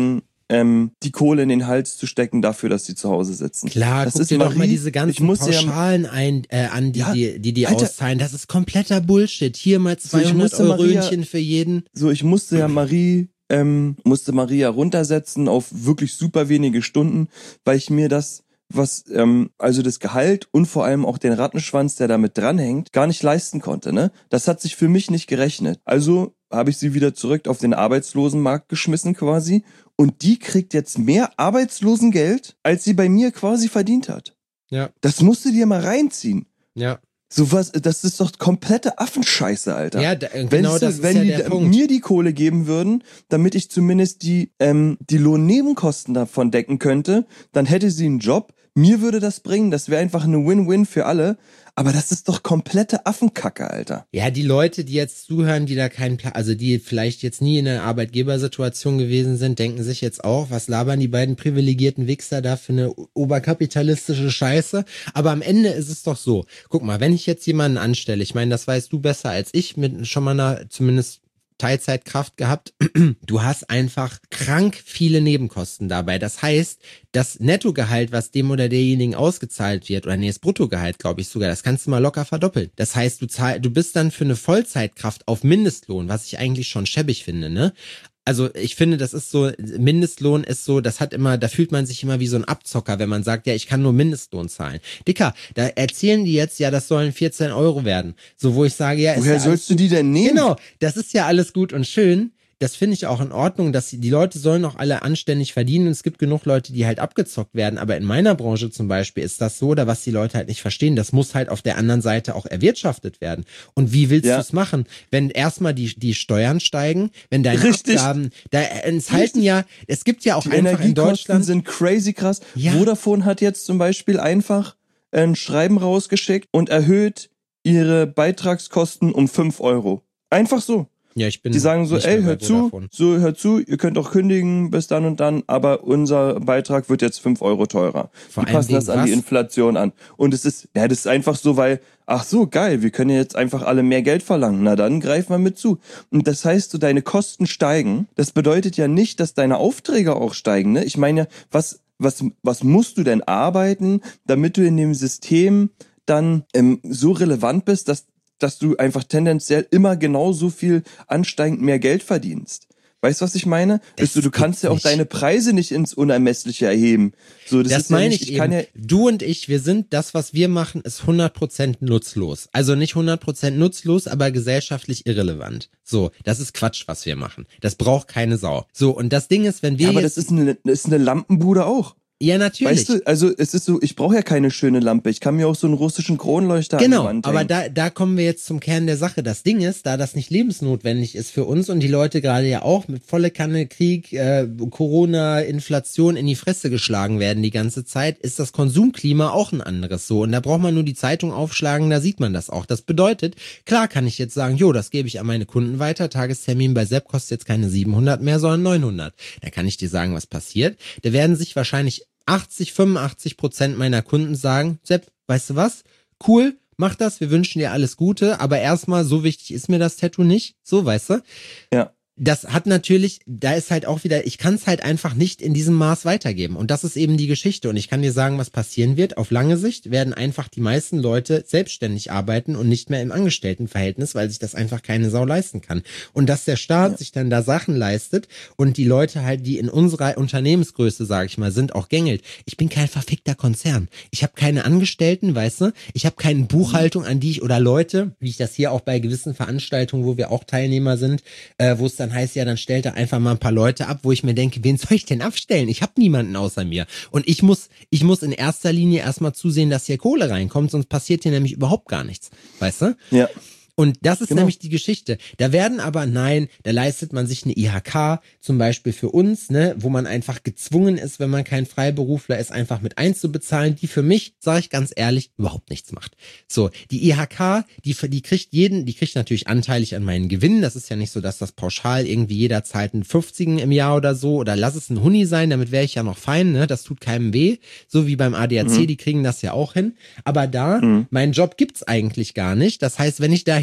ähm, die Kohle in den Hals zu stecken dafür, dass sie zu Hause sitzen. Klar, das guck ist dir doch Marie, mal diese ich ganzen muss Pauschalen ja, ein, äh, an, die Ja, die, die, die Alter, auszahlen. Das ist kompletter Bullshit. Hier mal So, ich zweihundert musste Maria- Eurönchen für jeden. So, ich musste ja Marie, ähm, musste Maria runtersetzen auf wirklich super wenige Stunden, weil ich mir das, was, ähm, also das Gehalt und vor allem auch den Rattenschwanz, der damit dranhängt, gar nicht leisten konnte, ne? Das hat sich für mich nicht gerechnet. Also habe ich sie wieder zurück auf den Arbeitslosenmarkt geschmissen quasi und die kriegt jetzt mehr Arbeitslosengeld, als sie bei mir quasi verdient hat. Ja, Das musst du dir mal reinziehen. ja. So was, das ist doch komplette Affenscheiße, Alter. Ja, da, Wenn, genau sie, das ist wenn ja die der d- Punkt. mir die Kohle geben würden, damit ich zumindest die, ähm, die Lohnnebenkosten davon decken könnte, dann hätte sie einen Job. Mir würde das bringen, das wäre einfach eine Win-Win für alle. Aber das ist doch komplette Affenkacke, Alter. Ja, die Leute, die jetzt zuhören, die da keinen Plan, also die vielleicht jetzt nie in einer Arbeitgebersituation gewesen sind, denken sich jetzt auch, was labern die beiden privilegierten Wichser da für eine oberkapitalistische Scheiße. Aber am Ende ist es doch so. Guck mal, wenn ich jetzt jemanden anstelle, ich meine, das weißt du besser als ich, mit schon mal einer zumindest Teilzeitkraft gehabt. Du hast einfach krank viele Nebenkosten dabei. Das heißt, das Nettogehalt, was dem oder derjenigen ausgezahlt wird, oder nee, das Bruttogehalt, glaube ich sogar, das kannst du mal locker verdoppeln. Das heißt, du zahl, du bist dann für eine Vollzeitkraft auf Mindestlohn, was ich eigentlich schon schäbig finde, ne? Also ich finde, das ist so, Mindestlohn ist so, das hat immer, da fühlt man sich immer wie so ein Abzocker, wenn man sagt, ja, ich kann nur Mindestlohn zahlen. Dicker, da erzählen die jetzt, ja, das sollen vierzehn Euro werden. So, wo ich sage, ja, ist Woher ja sollst alles du die denn nehmen? Genau, das ist ja alles gut und schön. Das finde ich auch in Ordnung, dass die, die Leute sollen auch alle anständig verdienen. Und es gibt genug Leute, die halt abgezockt werden. Aber in meiner Branche zum Beispiel ist das so, oder was die Leute halt nicht verstehen, das muss halt auf der anderen Seite auch erwirtschaftet werden. Und wie willst Ja. du es machen? Wenn erstmal die, die Steuern steigen, wenn deine Richtig. Abgaben, da enthalten ja, es gibt ja auch Die einfach in Energiekosten Deutschland. sind crazy krass. Ja. Vodafone hat jetzt zum Beispiel einfach ein Schreiben rausgeschickt und erhöht ihre Beitragskosten um fünf Euro. Einfach so. Ja, ich bin Die sagen so, nicht ey, mehr bei hört zu, Vodafone. so, hört zu, ihr könnt auch kündigen bis dann und dann, aber unser Beitrag wird jetzt fünf Euro teurer. Vor Die allem passen das wegen an die was? Inflation an. Und es ist, ja, das ist einfach so, weil, ach so, geil, wir können ja jetzt einfach alle mehr Geld verlangen. Na dann greif mal mit zu. Und das heißt, so deine Kosten steigen. Das bedeutet ja nicht, dass deine Aufträge auch steigen, ne? Ich meine, was, was, was musst du denn arbeiten, damit du in dem System dann ähm, so relevant bist, dass dass du einfach tendenziell immer genauso viel ansteigend mehr Geld verdienst. Weißt du, was ich meine? Das Weißt du, du kannst ja auch gibt's deine Preise nicht ins Unermessliche erheben. So, das, Das ist ja meine nicht, ich ich kann eben. ja, Du und ich, wir sind, das, was wir machen, ist hundert Prozent nutzlos. Also nicht hundert Prozent nutzlos, aber gesellschaftlich irrelevant. So, das ist Quatsch, was wir machen. Das braucht keine Sau. So, und das Ding ist, wenn wir ja, aber jetzt... das ist eine, das ist eine Lampenbude auch. ja, natürlich. Weißt du, also es ist so, ich brauche ja keine schöne Lampe. Ich kann mir auch so einen russischen Kronleuchter an Genau, die Wand aber hängen. da, da kommen wir jetzt zum Kern der Sache. Das Ding ist, da das nicht lebensnotwendig ist für uns und die Leute gerade ja auch mit volle Kanne Krieg, äh, Corona, Inflation in die Fresse geschlagen werden die ganze Zeit, ist das Konsumklima auch ein anderes so. Und da braucht man nur die Zeitung aufschlagen, da sieht man das auch. Das bedeutet, klar kann ich jetzt sagen, jo, das gebe ich an meine Kunden weiter. Tagestermin bei Sepp kostet jetzt keine siebenhundert mehr, sondern neunhundert. Da kann ich dir sagen, was passiert. Da werden sich wahrscheinlich achtzig, fünfundachtzig Prozent meiner Kunden sagen, Sepp, weißt du was? Cool, mach das, wir wünschen dir alles Gute, aber erstmal, so wichtig ist mir das Tattoo nicht. So, weißt du? Ja. Das hat natürlich, da ist halt auch wieder, ich kann es halt einfach nicht in diesem Maß weitergeben. Und das ist eben die Geschichte. Und ich kann dir sagen, was passieren wird. Auf lange Sicht werden einfach die meisten Leute selbstständig arbeiten und nicht mehr im Angestelltenverhältnis, weil sich das einfach keine Sau leisten kann. Und dass der Staat Ja. sich dann da Sachen leistet und die Leute halt, die in unserer Unternehmensgröße, sage ich mal, sind, auch gängelt. Ich bin kein verfickter Konzern. Ich habe keine Angestellten, weißt du? Ich habe keine Buchhaltung, an die ich, oder Leute, wie ich das hier auch bei gewissen Veranstaltungen, wo wir auch Teilnehmer sind, äh, wo es dann heißt, ja, dann stellt er einfach mal ein paar Leute ab, wo ich mir denke, wen soll ich denn abstellen? Ich habe niemanden außer mir. Und ich muss, ich muss in erster Linie erstmal zusehen, dass hier Kohle reinkommt, sonst passiert hier nämlich überhaupt gar nichts. Weißt du? Ja. Und das ist Genau. nämlich die Geschichte. Da werden aber, nein, da leistet man sich eine I H K, zum Beispiel für uns, ne, wo man einfach gezwungen ist, wenn man kein Freiberufler ist, einfach mit einzubezahlen, die für mich, sage ich ganz ehrlich, überhaupt nichts macht. So, die I H K, die, die kriegt jeden, die kriegt natürlich anteilig an meinen Gewinnen. Das ist ja nicht so, dass das pauschal irgendwie jeder zahlt einen fünfzigen im Jahr oder so, oder lass es ein Huni sein, damit wäre ich ja noch fein, ne, das tut keinem weh. So wie beim A D A C, Mhm. die kriegen das ja auch hin. Aber da, Mhm. mein Job gibt's eigentlich gar nicht. Das heißt, wenn ich da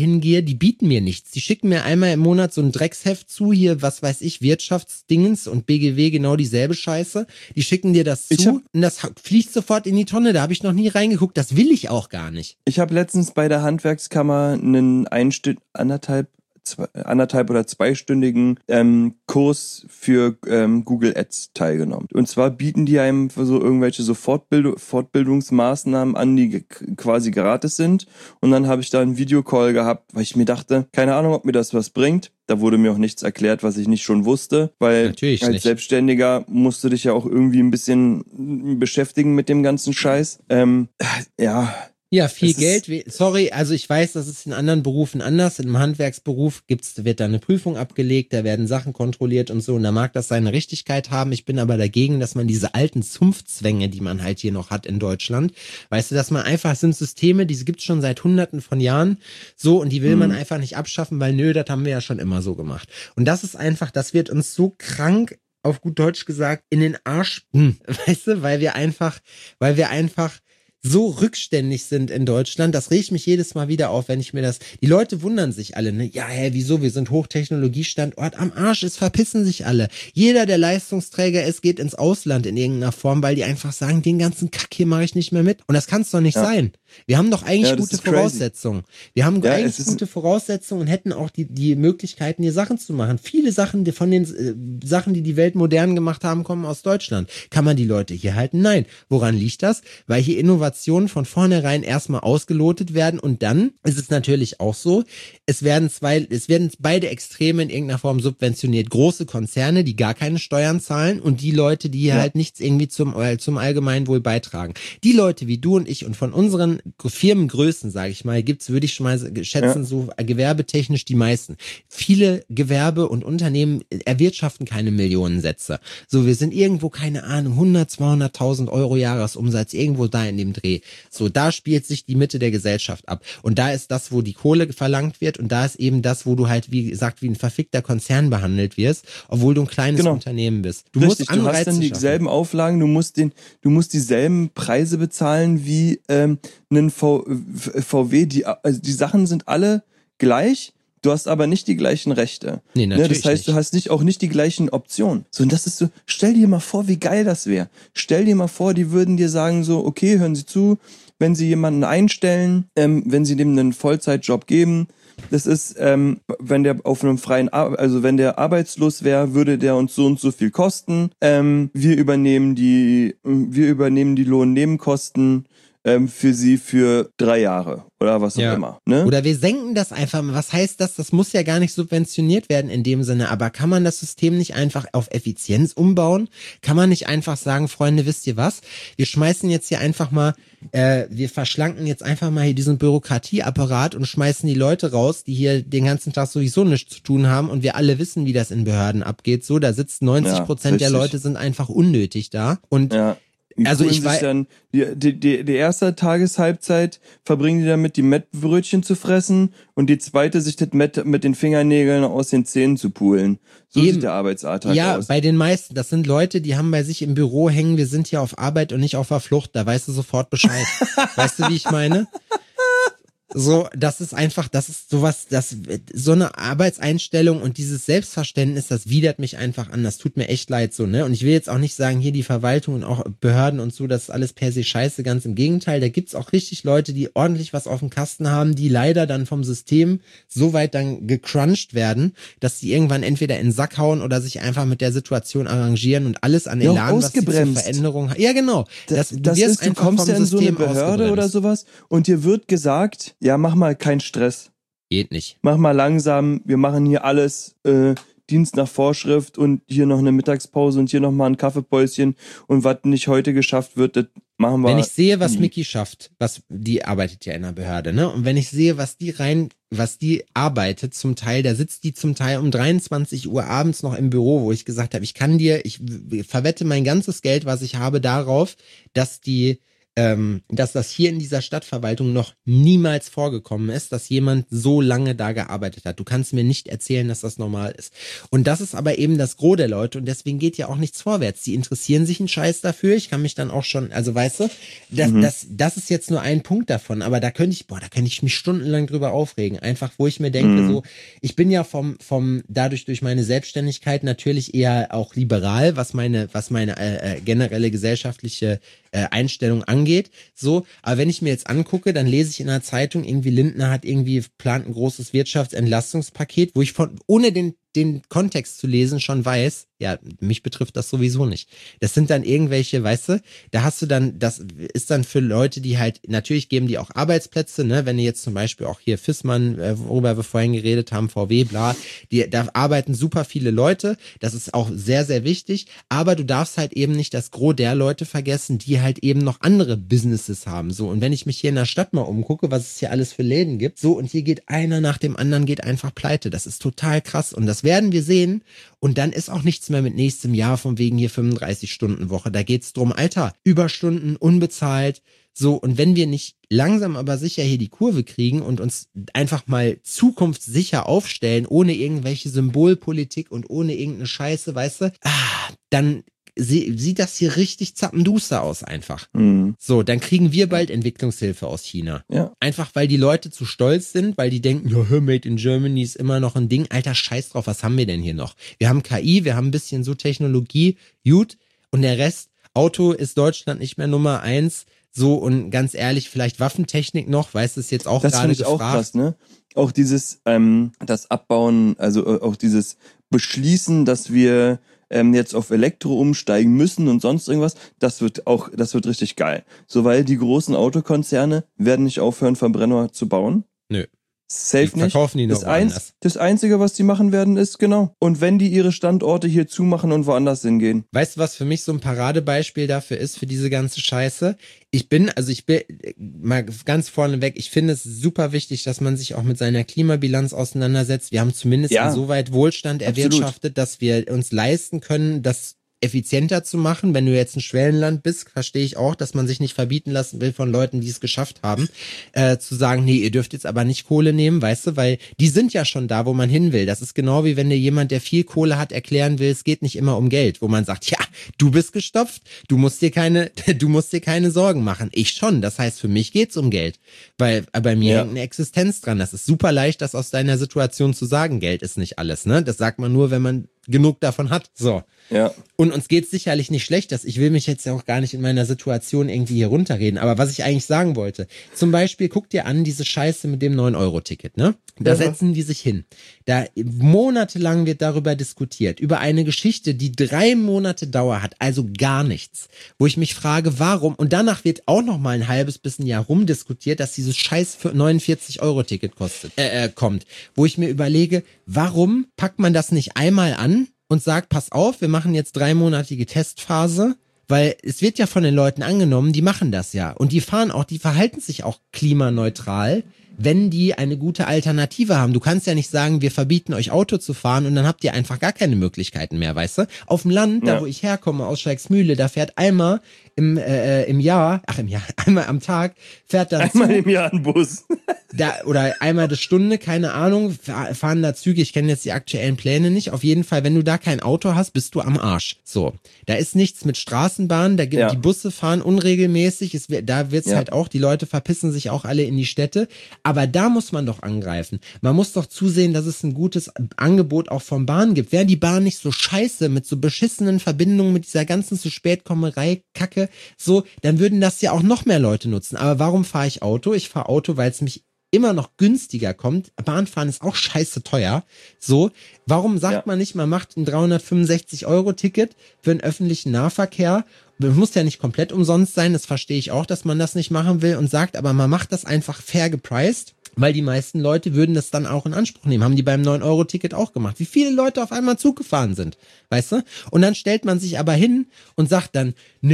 hingehe, die bieten mir nichts. Die schicken mir einmal im Monat so ein Drecksheft zu, hier, was weiß ich, Wirtschaftsdingens und B G W genau dieselbe Scheiße. Die schicken dir das Ich zu hab- und das fliegt sofort in die Tonne. Da habe ich noch nie reingeguckt. Das will ich auch gar nicht. Ich habe letztens bei der Handwerkskammer einen einstü- anderthalb, zwei, anderthalb oder zweistündigen ähm, Kurs für ähm, Google Ads teilgenommen. Und zwar bieten die einem so irgendwelche so Fortbild- Fortbildungsmaßnahmen an, die ge- quasi gratis sind. Und dann habe ich da einen Videocall gehabt, weil ich mir dachte, keine Ahnung, ob mir das was bringt. Da wurde mir auch nichts erklärt, was ich nicht schon wusste, weil Natürlich als nicht. Selbstständiger musst du dich ja auch irgendwie ein bisschen beschäftigen mit dem ganzen Scheiß. Ähm, ja, Ja, viel Es ist- Geld. we- Sorry, also ich weiß, das ist in anderen Berufen anders. In einem Handwerksberuf gibt's, wird da eine Prüfung abgelegt, da werden Sachen kontrolliert und so. Und da mag das seine Richtigkeit haben. Ich bin aber dagegen, dass man diese alten Zunftzwänge, die man halt hier noch hat in Deutschland, weißt du, dass man einfach, es sind Systeme, die gibt's schon seit Hunderten von Jahren so und die will man Mhm. einfach nicht abschaffen, weil nö, das haben wir ja schon immer so gemacht. Und das ist einfach, das wird uns so krank, auf gut Deutsch gesagt, in den Arsch, hm, weißt du, weil wir einfach, weil wir einfach so rückständig sind in Deutschland, das regt mich jedes Mal wieder auf, wenn ich mir das, die Leute wundern sich alle, ne, ja, hä, wieso, wir sind Hochtechnologiestandort, am Arsch, es verpissen sich alle. Jeder, der Leistungsträger ist, geht ins Ausland in irgendeiner Form, weil die einfach sagen, den ganzen Kack hier mache ich nicht mehr mit. Und das kann es doch nicht Ja. sein. Wir haben doch eigentlich Ja, das gute ist crazy. Voraussetzungen. Wir haben Ja, eigentlich es ist- gute Voraussetzungen und hätten auch die, die Möglichkeiten, hier Sachen zu machen. Viele Sachen die von den äh, Sachen, die die Welt modern gemacht haben, kommen aus Deutschland. Kann man die Leute hier halten? Nein. Woran liegt das? Weil hier Innovationen von vornherein erstmal ausgelotet werden und dann ist es natürlich auch so, es werden zwei, es werden beide Extreme in irgendeiner Form subventioniert. Große Konzerne, die gar keine Steuern zahlen und die Leute, die hier Ja. halt nichts irgendwie zum, äh, zum Allgemeinwohl beitragen. Die Leute wie du und ich und von unseren Firmengrößen, sage ich mal, gibt's, würde ich schon mal schätzen, Ja. so gewerbetechnisch die meisten. Viele Gewerbe und Unternehmen erwirtschaften keine Millionensätze. So, wir sind irgendwo, keine Ahnung, hundert, zweihunderttausend Euro Jahresumsatz, irgendwo da in dem Dreh. So, da spielt sich die Mitte der Gesellschaft ab. Und da ist das, wo die Kohle verlangt wird und da ist eben das, wo du halt, wie gesagt, wie ein verfickter Konzern behandelt wirst, obwohl du ein kleines Genau. Unternehmen bist. Du Richtig, musst du hast Anreize dann schaffen. dieselben Auflagen, du musst den, du musst dieselben Preise bezahlen wie ähm, einen v, v- VW. Die, also die Sachen sind alle gleich, du hast aber nicht die gleichen Rechte. Nee, Ne, natürlich das heißt, du nicht. hast nicht auch nicht die gleichen Optionen. So, und das ist so, stell dir mal vor, wie geil das wäre. Stell dir mal vor, die würden dir sagen so, okay, hören Sie zu, wenn Sie jemanden einstellen, ähm, wenn Sie dem einen Vollzeitjob geben, das ist, ähm, wenn der auf einem freien, Ar also wenn der arbeitslos wäre, würde der uns so und so viel kosten. Ähm, wir übernehmen die, wir übernehmen die Lohnnebenkosten ähm, für Sie für drei Jahre oder was auch Ja. immer. Ne? Oder wir senken das einfach mal. Was heißt das? Das muss ja gar nicht subventioniert werden in dem Sinne. Aber kann man das System nicht einfach auf Effizienz umbauen? Kann man nicht einfach sagen, Freunde, wisst ihr was? Wir schmeißen jetzt hier einfach mal, äh, wir verschlanken jetzt einfach mal hier diesen Bürokratieapparat und schmeißen die Leute raus, die hier den ganzen Tag sowieso nichts zu tun haben. Und wir alle wissen, wie das in Behörden abgeht. So, da sitzt neunzig Prozent der richtig. Leute sind einfach unnötig da. Und Ja. Also Kugeln ich sich wei- dann die, die, die, die erste Tageshalbzeit verbringen die damit, die Mettbrötchen zu fressen und die zweite sich das Mett mit den Fingernägeln aus den Zähnen zu pulen. So Eben. sieht der Arbeitsalltag ja, aus. bei den meisten, das sind Leute, die haben bei sich im Büro hängen, wir sind hier auf Arbeit und nicht auf der Flucht, da weißt du sofort Bescheid. Weißt du, wie ich meine? So, das ist einfach, das ist sowas, das, so eine Arbeitseinstellung und dieses Selbstverständnis, das widert mich einfach an, das tut mir echt leid so, ne? Und ich will jetzt auch nicht sagen, hier die Verwaltung und auch Behörden und so, das ist alles per se scheiße, ganz im Gegenteil, da gibt's auch richtig Leute, die ordentlich was auf dem Kasten haben, die leider dann vom System so weit dann gecrunched werden, dass die irgendwann entweder in den Sack hauen oder sich einfach mit der Situation arrangieren und alles an Ja, auch Elan, was sie zur ausgebremst. Veränderung hat. Ja, genau. Das, du das wirst ist, du einfach kommst vom ja in so eine System Behörde ausgebremst. oder sowas und dir wird gesagt, ja, mach mal keinen Stress. Geht nicht. Mach mal langsam, wir machen hier alles äh, Dienst nach Vorschrift und hier noch eine Mittagspause und hier noch mal ein Kaffeepäuschen und was nicht heute geschafft wird, das machen wir. Wenn ich sehe, was nie. Miki schafft, was die arbeitet ja in der Behörde, ne? Und wenn ich sehe, was die rein, was die arbeitet, zum Teil, da sitzt die zum Teil um dreiundzwanzig Uhr abends noch im Büro, wo ich gesagt habe, ich kann dir, ich w- verwette mein ganzes Geld, was ich habe, darauf, dass die ähm, dass das hier in dieser Stadtverwaltung noch niemals vorgekommen ist, dass jemand so lange da gearbeitet hat. Du kannst mir nicht erzählen, dass das normal ist. Und das ist aber eben das Gros der Leute und deswegen geht ja auch nichts vorwärts. Die interessieren sich einen Scheiß dafür. Ich kann mich dann auch schon, also weißt du, das, mhm. das, das ist jetzt nur ein Punkt davon, aber da könnte ich, boah, da könnte ich mich stundenlang drüber aufregen. Einfach, wo ich mir denke, mhm. so, ich bin ja vom, vom, dadurch durch meine Selbstständigkeit natürlich eher auch liberal, was meine, was meine äh, äh, generelle gesellschaftliche äh, Einstellung angeht. So, aber wenn ich mir jetzt angucke, dann lese ich in der Zeitung, irgendwie Lindner hat irgendwie plant ein großes Wirtschaftsentlastungspaket, wo ich von, ohne den den Kontext zu lesen schon weiß, ja, mich betrifft das sowieso nicht. Das sind dann irgendwelche, weißt du, da hast du dann, das ist dann für Leute, die halt, natürlich geben die auch Arbeitsplätze, ne, wenn du jetzt zum Beispiel auch hier Fissmann, worüber wir vorhin geredet haben, V W, bla, die, da arbeiten super viele Leute, das ist auch sehr, sehr wichtig, aber du darfst halt eben nicht das Gros der Leute vergessen, die halt eben noch andere Businesses haben, so, und wenn ich mich hier in der Stadt mal umgucke, was es hier alles für Läden gibt, so, und hier geht einer nach dem anderen, geht einfach pleite, das ist total krass und das werden wir sehen und dann ist auch nichts mehr mit nächstem Jahr von wegen hier fünfunddreißig Stunden Woche. Da geht's drum, Alter, Überstunden, unbezahlt, so, und wenn wir nicht langsam aber sicher hier die Kurve kriegen und uns einfach mal zukunftssicher aufstellen, ohne irgendwelche Symbolpolitik und ohne irgendeine Scheiße, weißt du, ah, dann Sie, sieht das hier richtig zappenduster aus einfach. Mhm. So, dann kriegen wir bald Entwicklungshilfe aus China. Ja. Einfach, weil die Leute zu stolz sind, weil die denken, ja, Made in Germany ist immer noch ein Ding. Alter, scheiß drauf, was haben wir denn hier noch? Wir haben K I, wir haben ein bisschen so Technologie, gut, und der Rest, Auto ist Deutschland nicht mehr Nummer eins. So, und ganz ehrlich, vielleicht Waffentechnik noch, weißt du, ist jetzt auch das gerade gefragt. Das finde ich auch krass, ne? Auch dieses, ähm, das Abbauen, also auch dieses Beschließen, dass wir ähm, jetzt auf Elektro umsteigen müssen und sonst irgendwas, das wird auch, das wird richtig geil. So, weil die großen Autokonzerne werden nicht aufhören, Verbrenner zu bauen. Nö. Safe die verkaufen nicht. Die noch das, eins, das Einzige, was die machen werden, ist, genau. Und wenn die ihre Standorte hier zumachen und woanders hingehen. Weißt du, was für mich so ein Paradebeispiel dafür ist, für diese ganze Scheiße? Ich bin, also ich bin, mal ganz vorneweg, ich finde es super wichtig, dass man sich auch mit seiner Klimabilanz auseinandersetzt. Wir haben zumindest ja, insoweit Wohlstand erwirtschaftet, absolut, dass wir uns leisten können, dass effizienter zu machen. Wenn du jetzt ein Schwellenland bist, verstehe ich auch, dass man sich nicht verbieten lassen will von Leuten, die es geschafft haben, äh, zu sagen, nee, ihr dürft jetzt aber nicht Kohle nehmen, weißt du, weil die sind ja schon da, wo man hin will. Das ist genau wie wenn dir jemand, der viel Kohle hat, erklären will, es geht nicht immer um Geld, wo man sagt, ja, du bist gestopft, du musst dir keine, du musst dir keine Sorgen machen. Ich schon. Das heißt, für mich geht's um Geld, weil bei mir ja. hängt eine Existenz dran. Das ist super leicht, das aus deiner Situation zu sagen. Geld ist nicht alles, ne? Das sagt man nur, wenn man genug davon hat. So. Ja. Und uns geht's sicherlich nicht schlecht, dass ich will mich jetzt ja auch gar nicht in meiner Situation irgendwie hier runterreden, aber was ich eigentlich sagen wollte, zum Beispiel guck dir an diese Scheiße mit dem neun Euro Ticket, ne? Da ja. setzen die sich hin. Da monatelang wird darüber diskutiert, über eine Geschichte, die drei Monate Dauer hat, also gar nichts, wo ich mich frage, warum, und danach wird auch noch mal ein halbes bis ein Jahr rumdiskutiert, dass dieses scheiß neunundvierzig Euro Ticket kostet, äh, äh, kommt, wo ich mir überlege, warum packt man das nicht einmal an und sagt, pass auf, wir machen jetzt dreimonatige Testphase, weil es wird ja von den Leuten angenommen, die machen das ja. Und die fahren auch, die verhalten sich auch klimaneutral, wenn die eine gute Alternative haben. Du kannst ja nicht sagen, wir verbieten euch Auto zu fahren und dann habt ihr einfach gar keine Möglichkeiten mehr, weißt du? Auf dem Land, da ja. wo ich herkomme, aus Scheiksmühle, da fährt einmal im äh, im Jahr, ach im Jahr, einmal am Tag, fährt da einmal Zug, im Jahr ein Bus. Da, oder einmal die Stunde, keine Ahnung, fahren da Züge, ich kenne jetzt die aktuellen Pläne nicht. Auf jeden Fall, wenn du da kein Auto hast, bist du am Arsch. So, da ist nichts mit Straßenbahn, da gibt ja. die Busse fahren unregelmäßig, es, da wird's ja. halt auch, die Leute verpissen sich auch alle in die Städte, aber da muss man doch angreifen. Man muss doch zusehen, dass es ein gutes Angebot auch vom Bahn gibt. Wäre die Bahn nicht so scheiße mit so beschissenen Verbindungen, mit dieser ganzen zu spät Kommerei Kacke, so, dann würden das ja auch noch mehr Leute nutzen. Aber warum fahre ich Auto? Ich fahre Auto, weil es mich immer noch günstiger kommt. Bahnfahren ist auch scheiße teuer. So, warum sagt ja. man nicht, man macht ein dreihundertfünfundsechzig Euro Ticket für den öffentlichen Nahverkehr? Das muss ja nicht komplett umsonst sein, das verstehe ich auch, dass man das nicht machen will und sagt, aber man macht das einfach fair gepriced, weil die meisten Leute würden das dann auch in Anspruch nehmen. Haben die beim neun Euro Ticket auch gemacht. Wie viele Leute auf einmal Zug gefahren sind, weißt du? Und dann stellt man sich aber hin und sagt dann, nee,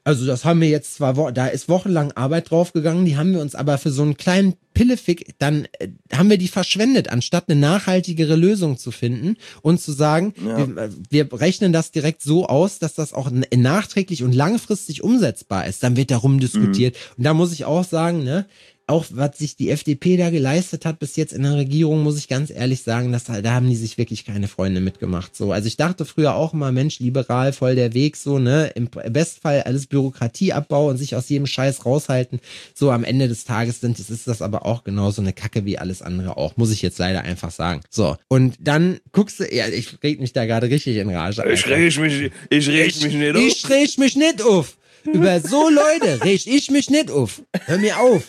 Also das haben wir jetzt zwar, wo- da ist wochenlang Arbeit draufgegangen, die haben wir uns aber für so einen kleinen Pillefick, dann äh, haben wir die verschwendet, anstatt eine nachhaltigere Lösung zu finden und zu sagen, Ja. wir, wir rechnen das direkt so aus, dass das auch n- nachträglich und langfristig umsetzbar ist. Dann wird darum diskutiert. Mhm. Und da muss ich auch sagen, ne, auch was sich die F D P da geleistet hat bis jetzt in der Regierung, muss ich ganz ehrlich sagen, dass da, da haben die sich wirklich keine Freunde mitgemacht. So, also ich dachte früher auch immer, Mensch, liberal, voll der Weg, so, ne, im Bestfall alles Bürokratieabbau und sich aus jedem Scheiß raushalten. So, am Ende des Tages sind, ist das aber auch genauso eine Kacke wie alles andere auch, muss ich jetzt leider einfach sagen. So, und dann guckst du, ja, ich reg mich da gerade richtig in Rage. Ich Alter. reg mich, ich reg mich nicht auf. Ich reg mich nicht auf. Über so Leute reg ich mich nicht auf. Hör mir auf.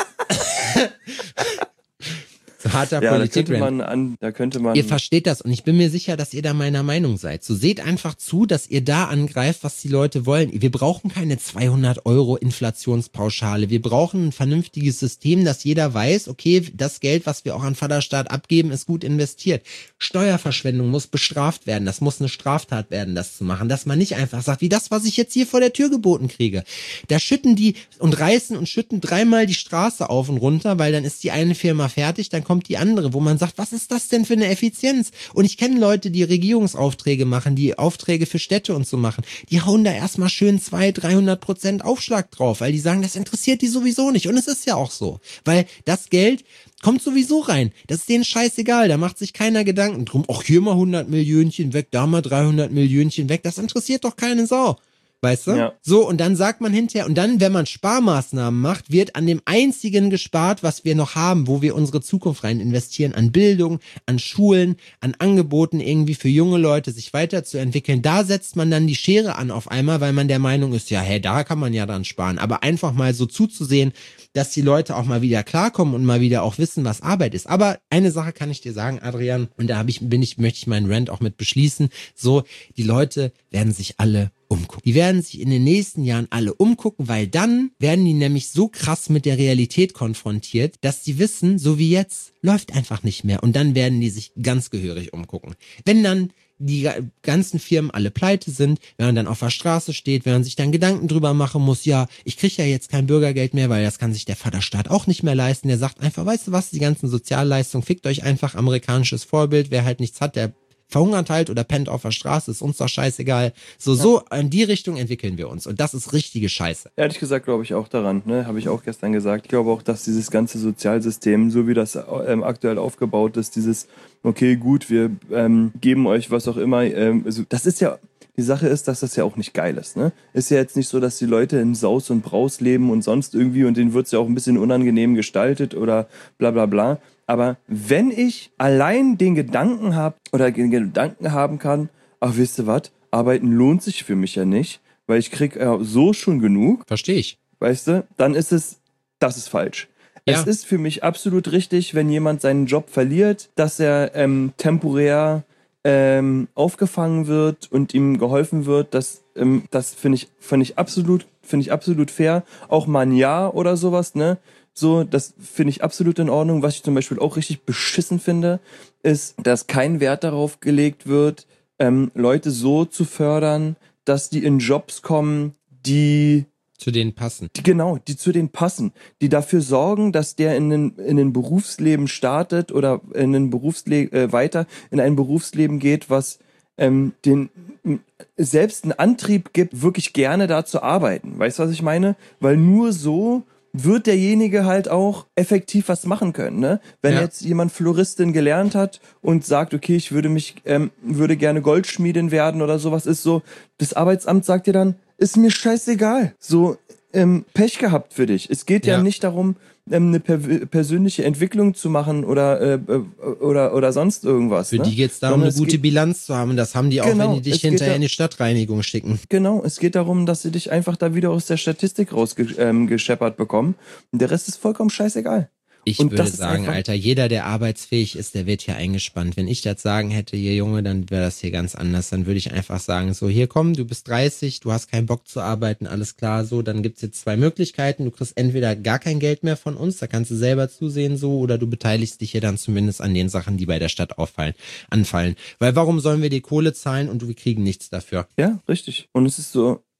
So harter Ja, da Politik. könnte man an, da könnte man. Ihr versteht das und ich bin mir sicher, dass ihr da meiner Meinung seid. So seht einfach zu, dass ihr da angreift, was die Leute wollen. Wir brauchen keine zweihundert Euro Inflationspauschale. Wir brauchen ein vernünftiges System, dass jeder weiß, okay, das Geld, was wir auch an Vaterstaat abgeben, ist gut investiert. Steuerverschwendung muss bestraft werden. Das muss eine Straftat werden, das zu machen. Dass man nicht einfach sagt, wie das, was ich jetzt hier vor der Tür geboten kriege. Da schütten die und reißen und schütten dreimal die Straße auf und runter, weil dann ist die eine Firma fertig, dann kommt die andere, wo man sagt, was ist das denn für eine Effizienz? Und ich kenne Leute, die Regierungsaufträge machen, die Aufträge für Städte und so machen. Die hauen da erstmal schön zweihundert, dreihundert Prozent Aufschlag drauf, weil die sagen, das interessiert die sowieso nicht. Und es ist ja auch so, weil das Geld kommt sowieso rein. Das ist denen scheißegal, da macht sich keiner Gedanken drum. Ach, hier mal hundert Millionchen weg, da mal dreihundert Millionchen weg. Das interessiert doch keine Sau. Weißt du? Ja. So, und dann sagt man hinterher, und dann, wenn man Sparmaßnahmen macht, wird an dem einzigen gespart, was wir noch haben, wo wir unsere Zukunft rein investieren, an Bildung, an Schulen, an Angeboten irgendwie für junge Leute, sich weiterzuentwickeln. Da setzt man dann die Schere an auf einmal, weil man der Meinung ist, ja, hey, da kann man ja dran sparen. Aber einfach mal so zuzusehen, dass die Leute auch mal wieder klarkommen und mal wieder auch wissen, was Arbeit ist. Aber eine Sache kann ich dir sagen, Adrian, und da habe ich, bin ich, möchte ich meinen Rant auch mit beschließen. So, die Leute werden sich alle umgucken. Die werden sich in den nächsten Jahren alle umgucken, weil dann werden die nämlich so krass mit der Realität konfrontiert, dass die wissen, so wie jetzt, läuft einfach nicht mehr. Und dann werden die sich ganz gehörig umgucken. Wenn dann die ganzen Firmen alle pleite sind, wenn man dann auf der Straße steht, wenn man sich dann Gedanken drüber machen muss, ja, ich kriege ja jetzt kein Bürgergeld mehr, weil das kann sich der Vaterstaat auch nicht mehr leisten. Der sagt einfach, weißt du was, die ganzen Sozialleistungen, fickt euch einfach, amerikanisches Vorbild, wer halt nichts hat, der verhungert halt oder pennt auf der Straße, ist uns doch scheißegal. So, so in die Richtung entwickeln wir uns und das ist richtige Scheiße. Ehrlich gesagt glaube ich auch daran, ne, habe ich auch gestern gesagt. Ich glaube auch, dass dieses ganze Sozialsystem, so wie das ähm, aktuell aufgebaut ist, dieses, okay, gut, wir ähm, geben euch was auch immer, ähm, also das ist ja, die Sache ist, dass das ja auch nicht geil ist, ne? Ist ja jetzt nicht so, dass die Leute in Saus und Braus leben und sonst irgendwie und denen wird's ja auch ein bisschen unangenehm gestaltet oder bla bla bla. Aber wenn ich allein den Gedanken habe oder den Gedanken haben kann, ach, wisst ihr was, arbeiten lohnt sich für mich ja nicht, weil ich krieg ja so schon genug, Verstehe ich. weißt du, dann ist es, das ist falsch. Ja. Es ist für mich absolut richtig, wenn jemand seinen Job verliert, dass er ähm, temporär ähm, aufgefangen wird und ihm geholfen wird. Das, ähm, das finde ich, finde ich absolut, finde ich absolut fair. Auch mal ein Jahr oder sowas, ne? So, das finde ich absolut in Ordnung. Was ich zum Beispiel auch richtig beschissen finde, ist, dass kein Wert darauf gelegt wird, ähm, Leute so zu fördern, dass die in Jobs kommen, die Zu denen passen. die, genau, die zu denen passen, die dafür sorgen, dass der in den, in den Berufsleben startet oder in ein Berufsleben äh, weiter in ein Berufsleben geht, was ähm, den m, selbst einen Antrieb gibt, wirklich gerne da zu arbeiten. Weißt du, was ich meine? Weil nur so wird derjenige halt auch effektiv was machen können, ne? Wenn Ja. jetzt jemand Floristin gelernt hat und sagt, okay, ich würde mich, ähm, würde gerne Goldschmiedin werden oder sowas, ist so, das Arbeitsamt sagt dir dann, ist mir scheißegal. So, ähm, Pech gehabt für dich. Es geht ja, Ja. nicht darum, ähm, eine per persönliche Entwicklung zu machen oder, äh, äh, oder, oder sonst irgendwas. Für ne? die geht's darum, Sondern eine es gute geht, Bilanz zu haben. Das haben die auch, Genau, wenn die dich es geht hinterher ja- in die Stadtreinigung schicken. Genau, es geht darum, dass sie dich einfach da wieder aus der Statistik rausgescheppert ähm, gescheppert bekommen. Und der Rest ist vollkommen scheißegal. Ich Und würde das ist sagen, einfach- Alter, jeder, der arbeitsfähig ist, der wird hier eingespannt. Wenn ich das sagen hätte, hier Junge, dann wäre das hier ganz anders. Dann würde ich einfach sagen, so hier komm, du bist dreißig, du hast keinen Bock zu arbeiten, alles klar, so, dann gibt's jetzt zwei Möglichkeiten. Du kriegst entweder gar kein Geld mehr von uns, da kannst du selber zusehen so, oder du beteiligst dich hier dann zumindest an den Sachen, die bei der Stadt auffallen, anfallen. Weil warum sollen wir die Kohle zahlen und wir kriegen nichts dafür? Ja, richtig. Und es ist so,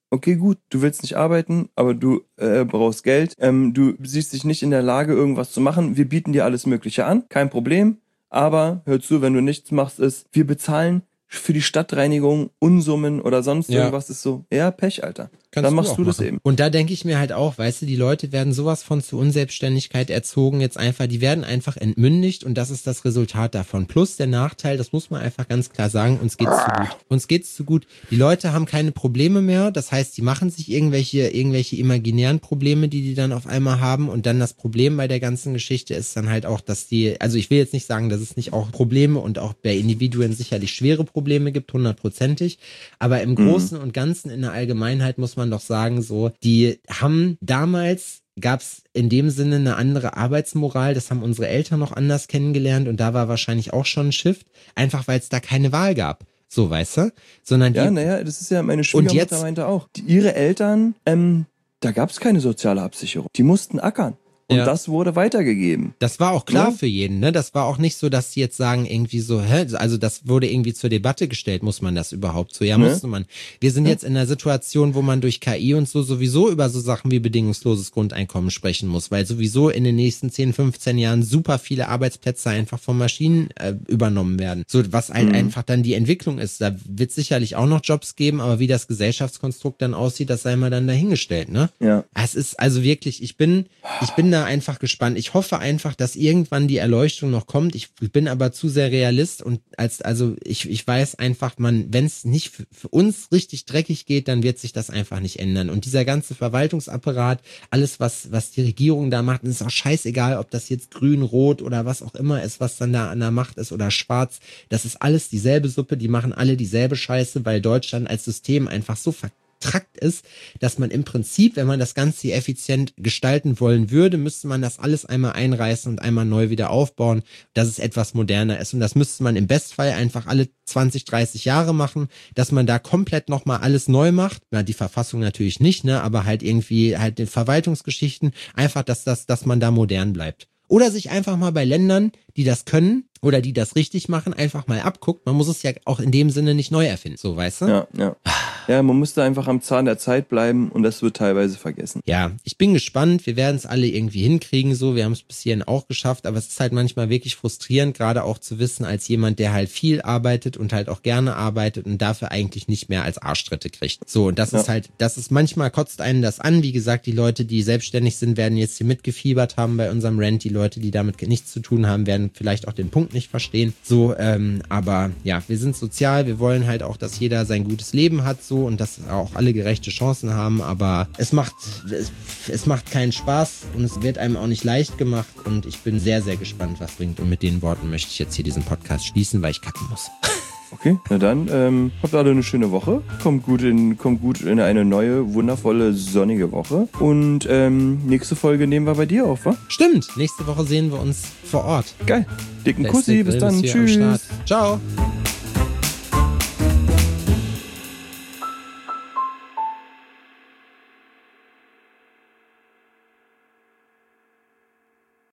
okay, gut, du willst nicht arbeiten, aber du äh, brauchst Geld, ähm, du siehst dich nicht in der Lage, irgendwas zu machen, wir bieten dir alles Mögliche an, kein Problem, aber hör zu, wenn du nichts machst, ist, wir bezahlen für die Stadtreinigung Unsummen oder sonst Ja. irgendwas, ist so, ja, Pech, Alter. Kannst Dann du machst auch du das machen. eben. Und da denke ich mir halt auch, weißt du, die Leute werden sowas von zur Unselbstständigkeit erzogen, jetzt einfach, die werden einfach entmündigt und das ist das Resultat davon. Plus der Nachteil, das muss man einfach ganz klar sagen, uns geht's zu gut. Uns geht's zu gut. Die Leute haben keine Probleme mehr, das heißt, die machen sich irgendwelche, irgendwelche imaginären Probleme, die die dann auf einmal haben und dann das Problem bei der ganzen Geschichte ist dann halt auch, dass die, also ich will jetzt nicht sagen, dass es nicht auch Probleme und auch bei Individuen sicherlich schwere Probleme gibt, hundertprozentig, aber im Großen und Ganzen in der Allgemeinheit muss man doch sagen, so, die haben damals, gab's in dem Sinne eine andere Arbeitsmoral, das haben unsere Eltern noch anders kennengelernt und da war wahrscheinlich auch schon ein Shift, einfach weil es da keine Wahl gab, so, weißt du, sondern die, Ja, naja, das ist ja, meine Schwiegermutter jetzt- meinte auch, die, ihre Eltern, ähm, da gab's keine soziale Absicherung, die mussten ackern. Und Ja. das wurde weitergegeben. das war auch klar Ja. für jeden, ne? Das war auch nicht so, dass die jetzt sagen, irgendwie so, hä? Also das wurde irgendwie zur Debatte gestellt, muss man das überhaupt so? Ja, Ne? musste man. Wir sind jetzt in einer Situation, wo man durch K I und so sowieso über so Sachen wie bedingungsloses Grundeinkommen sprechen muss, weil sowieso in den nächsten zehn, fünfzehn Jahren super viele Arbeitsplätze einfach von Maschinen äh, übernommen werden. So, was halt Mhm. einfach dann die Entwicklung ist. Da wird sicherlich auch noch Jobs geben, aber wie das Gesellschaftskonstrukt dann aussieht, das sei mal dann dahingestellt, ne? Ja. Es ist also wirklich, ich bin, ich bin da einfach gespannt. Ich hoffe einfach, dass irgendwann die Erleuchtung noch kommt. Ich bin aber zu sehr Realist und als, also ich, ich weiß einfach, man, wenn es nicht für, für uns richtig dreckig geht, dann wird sich das einfach nicht ändern. Und dieser ganze Verwaltungsapparat, alles, was, was die Regierung da macht, ist auch scheißegal, ob das jetzt grün, rot oder was auch immer ist, was dann da an der Macht ist oder schwarz. Das ist alles dieselbe Suppe, die machen alle dieselbe Scheiße, weil Deutschland als System einfach so verkackt Trakt ist, dass man im Prinzip, wenn man das Ganze hier effizient gestalten wollen würde, müsste man das alles einmal einreißen und einmal neu wieder aufbauen, dass es etwas moderner ist. Und das müsste man im Bestfall einfach alle zwanzig, dreißig Jahre machen, dass man da komplett nochmal alles neu macht. Na, die Verfassung natürlich nicht, ne, aber halt irgendwie halt den Verwaltungsgeschichten, einfach, dass das, dass man da modern bleibt. Oder sich einfach mal bei Ländern, die das können oder die das richtig machen, einfach mal abguckt. Man muss es ja auch in dem Sinne nicht neu erfinden, so, weißt du? Ja, ja. Ja, man musste einfach am Zahn der Zeit bleiben und das wird teilweise vergessen. Ja, ich bin gespannt. Wir werden es alle irgendwie hinkriegen, so. Wir haben es bis hierhin auch geschafft, aber es ist halt manchmal wirklich frustrierend, gerade auch zu wissen, als jemand, der halt viel arbeitet und halt auch gerne arbeitet und dafür eigentlich nicht mehr als Arschtritte kriegt. So, und das Ja. ist halt, das ist manchmal kotzt einen das an. Wie gesagt, die Leute, die selbstständig sind, werden jetzt hier mitgefiebert haben bei unserem Rant. Die Leute, die damit nichts zu tun haben, werden vielleicht auch den Punkt nicht verstehen. So, ähm, aber ja, wir sind sozial. Wir wollen halt auch, dass jeder sein gutes Leben hat, so, und dass auch alle gerechte Chancen haben, aber es macht, es, es macht keinen Spaß und es wird einem auch nicht leicht gemacht und ich bin sehr, sehr gespannt, was bringt. Und mit den Worten möchte ich jetzt hier diesen Podcast schließen, weil ich kacken muss. Okay, na dann, ähm, habt alle eine schöne Woche. Kommt gut in, kommt gut in eine neue, wundervolle, sonnige Woche. Und ähm, nächste Folge nehmen wir bei dir auf, wa? Stimmt, nächste Woche sehen wir uns vor Ort. Geil. Dicken Beste Kussi, bis Grill dann. ist hier am Tschüss. Start. Ciao.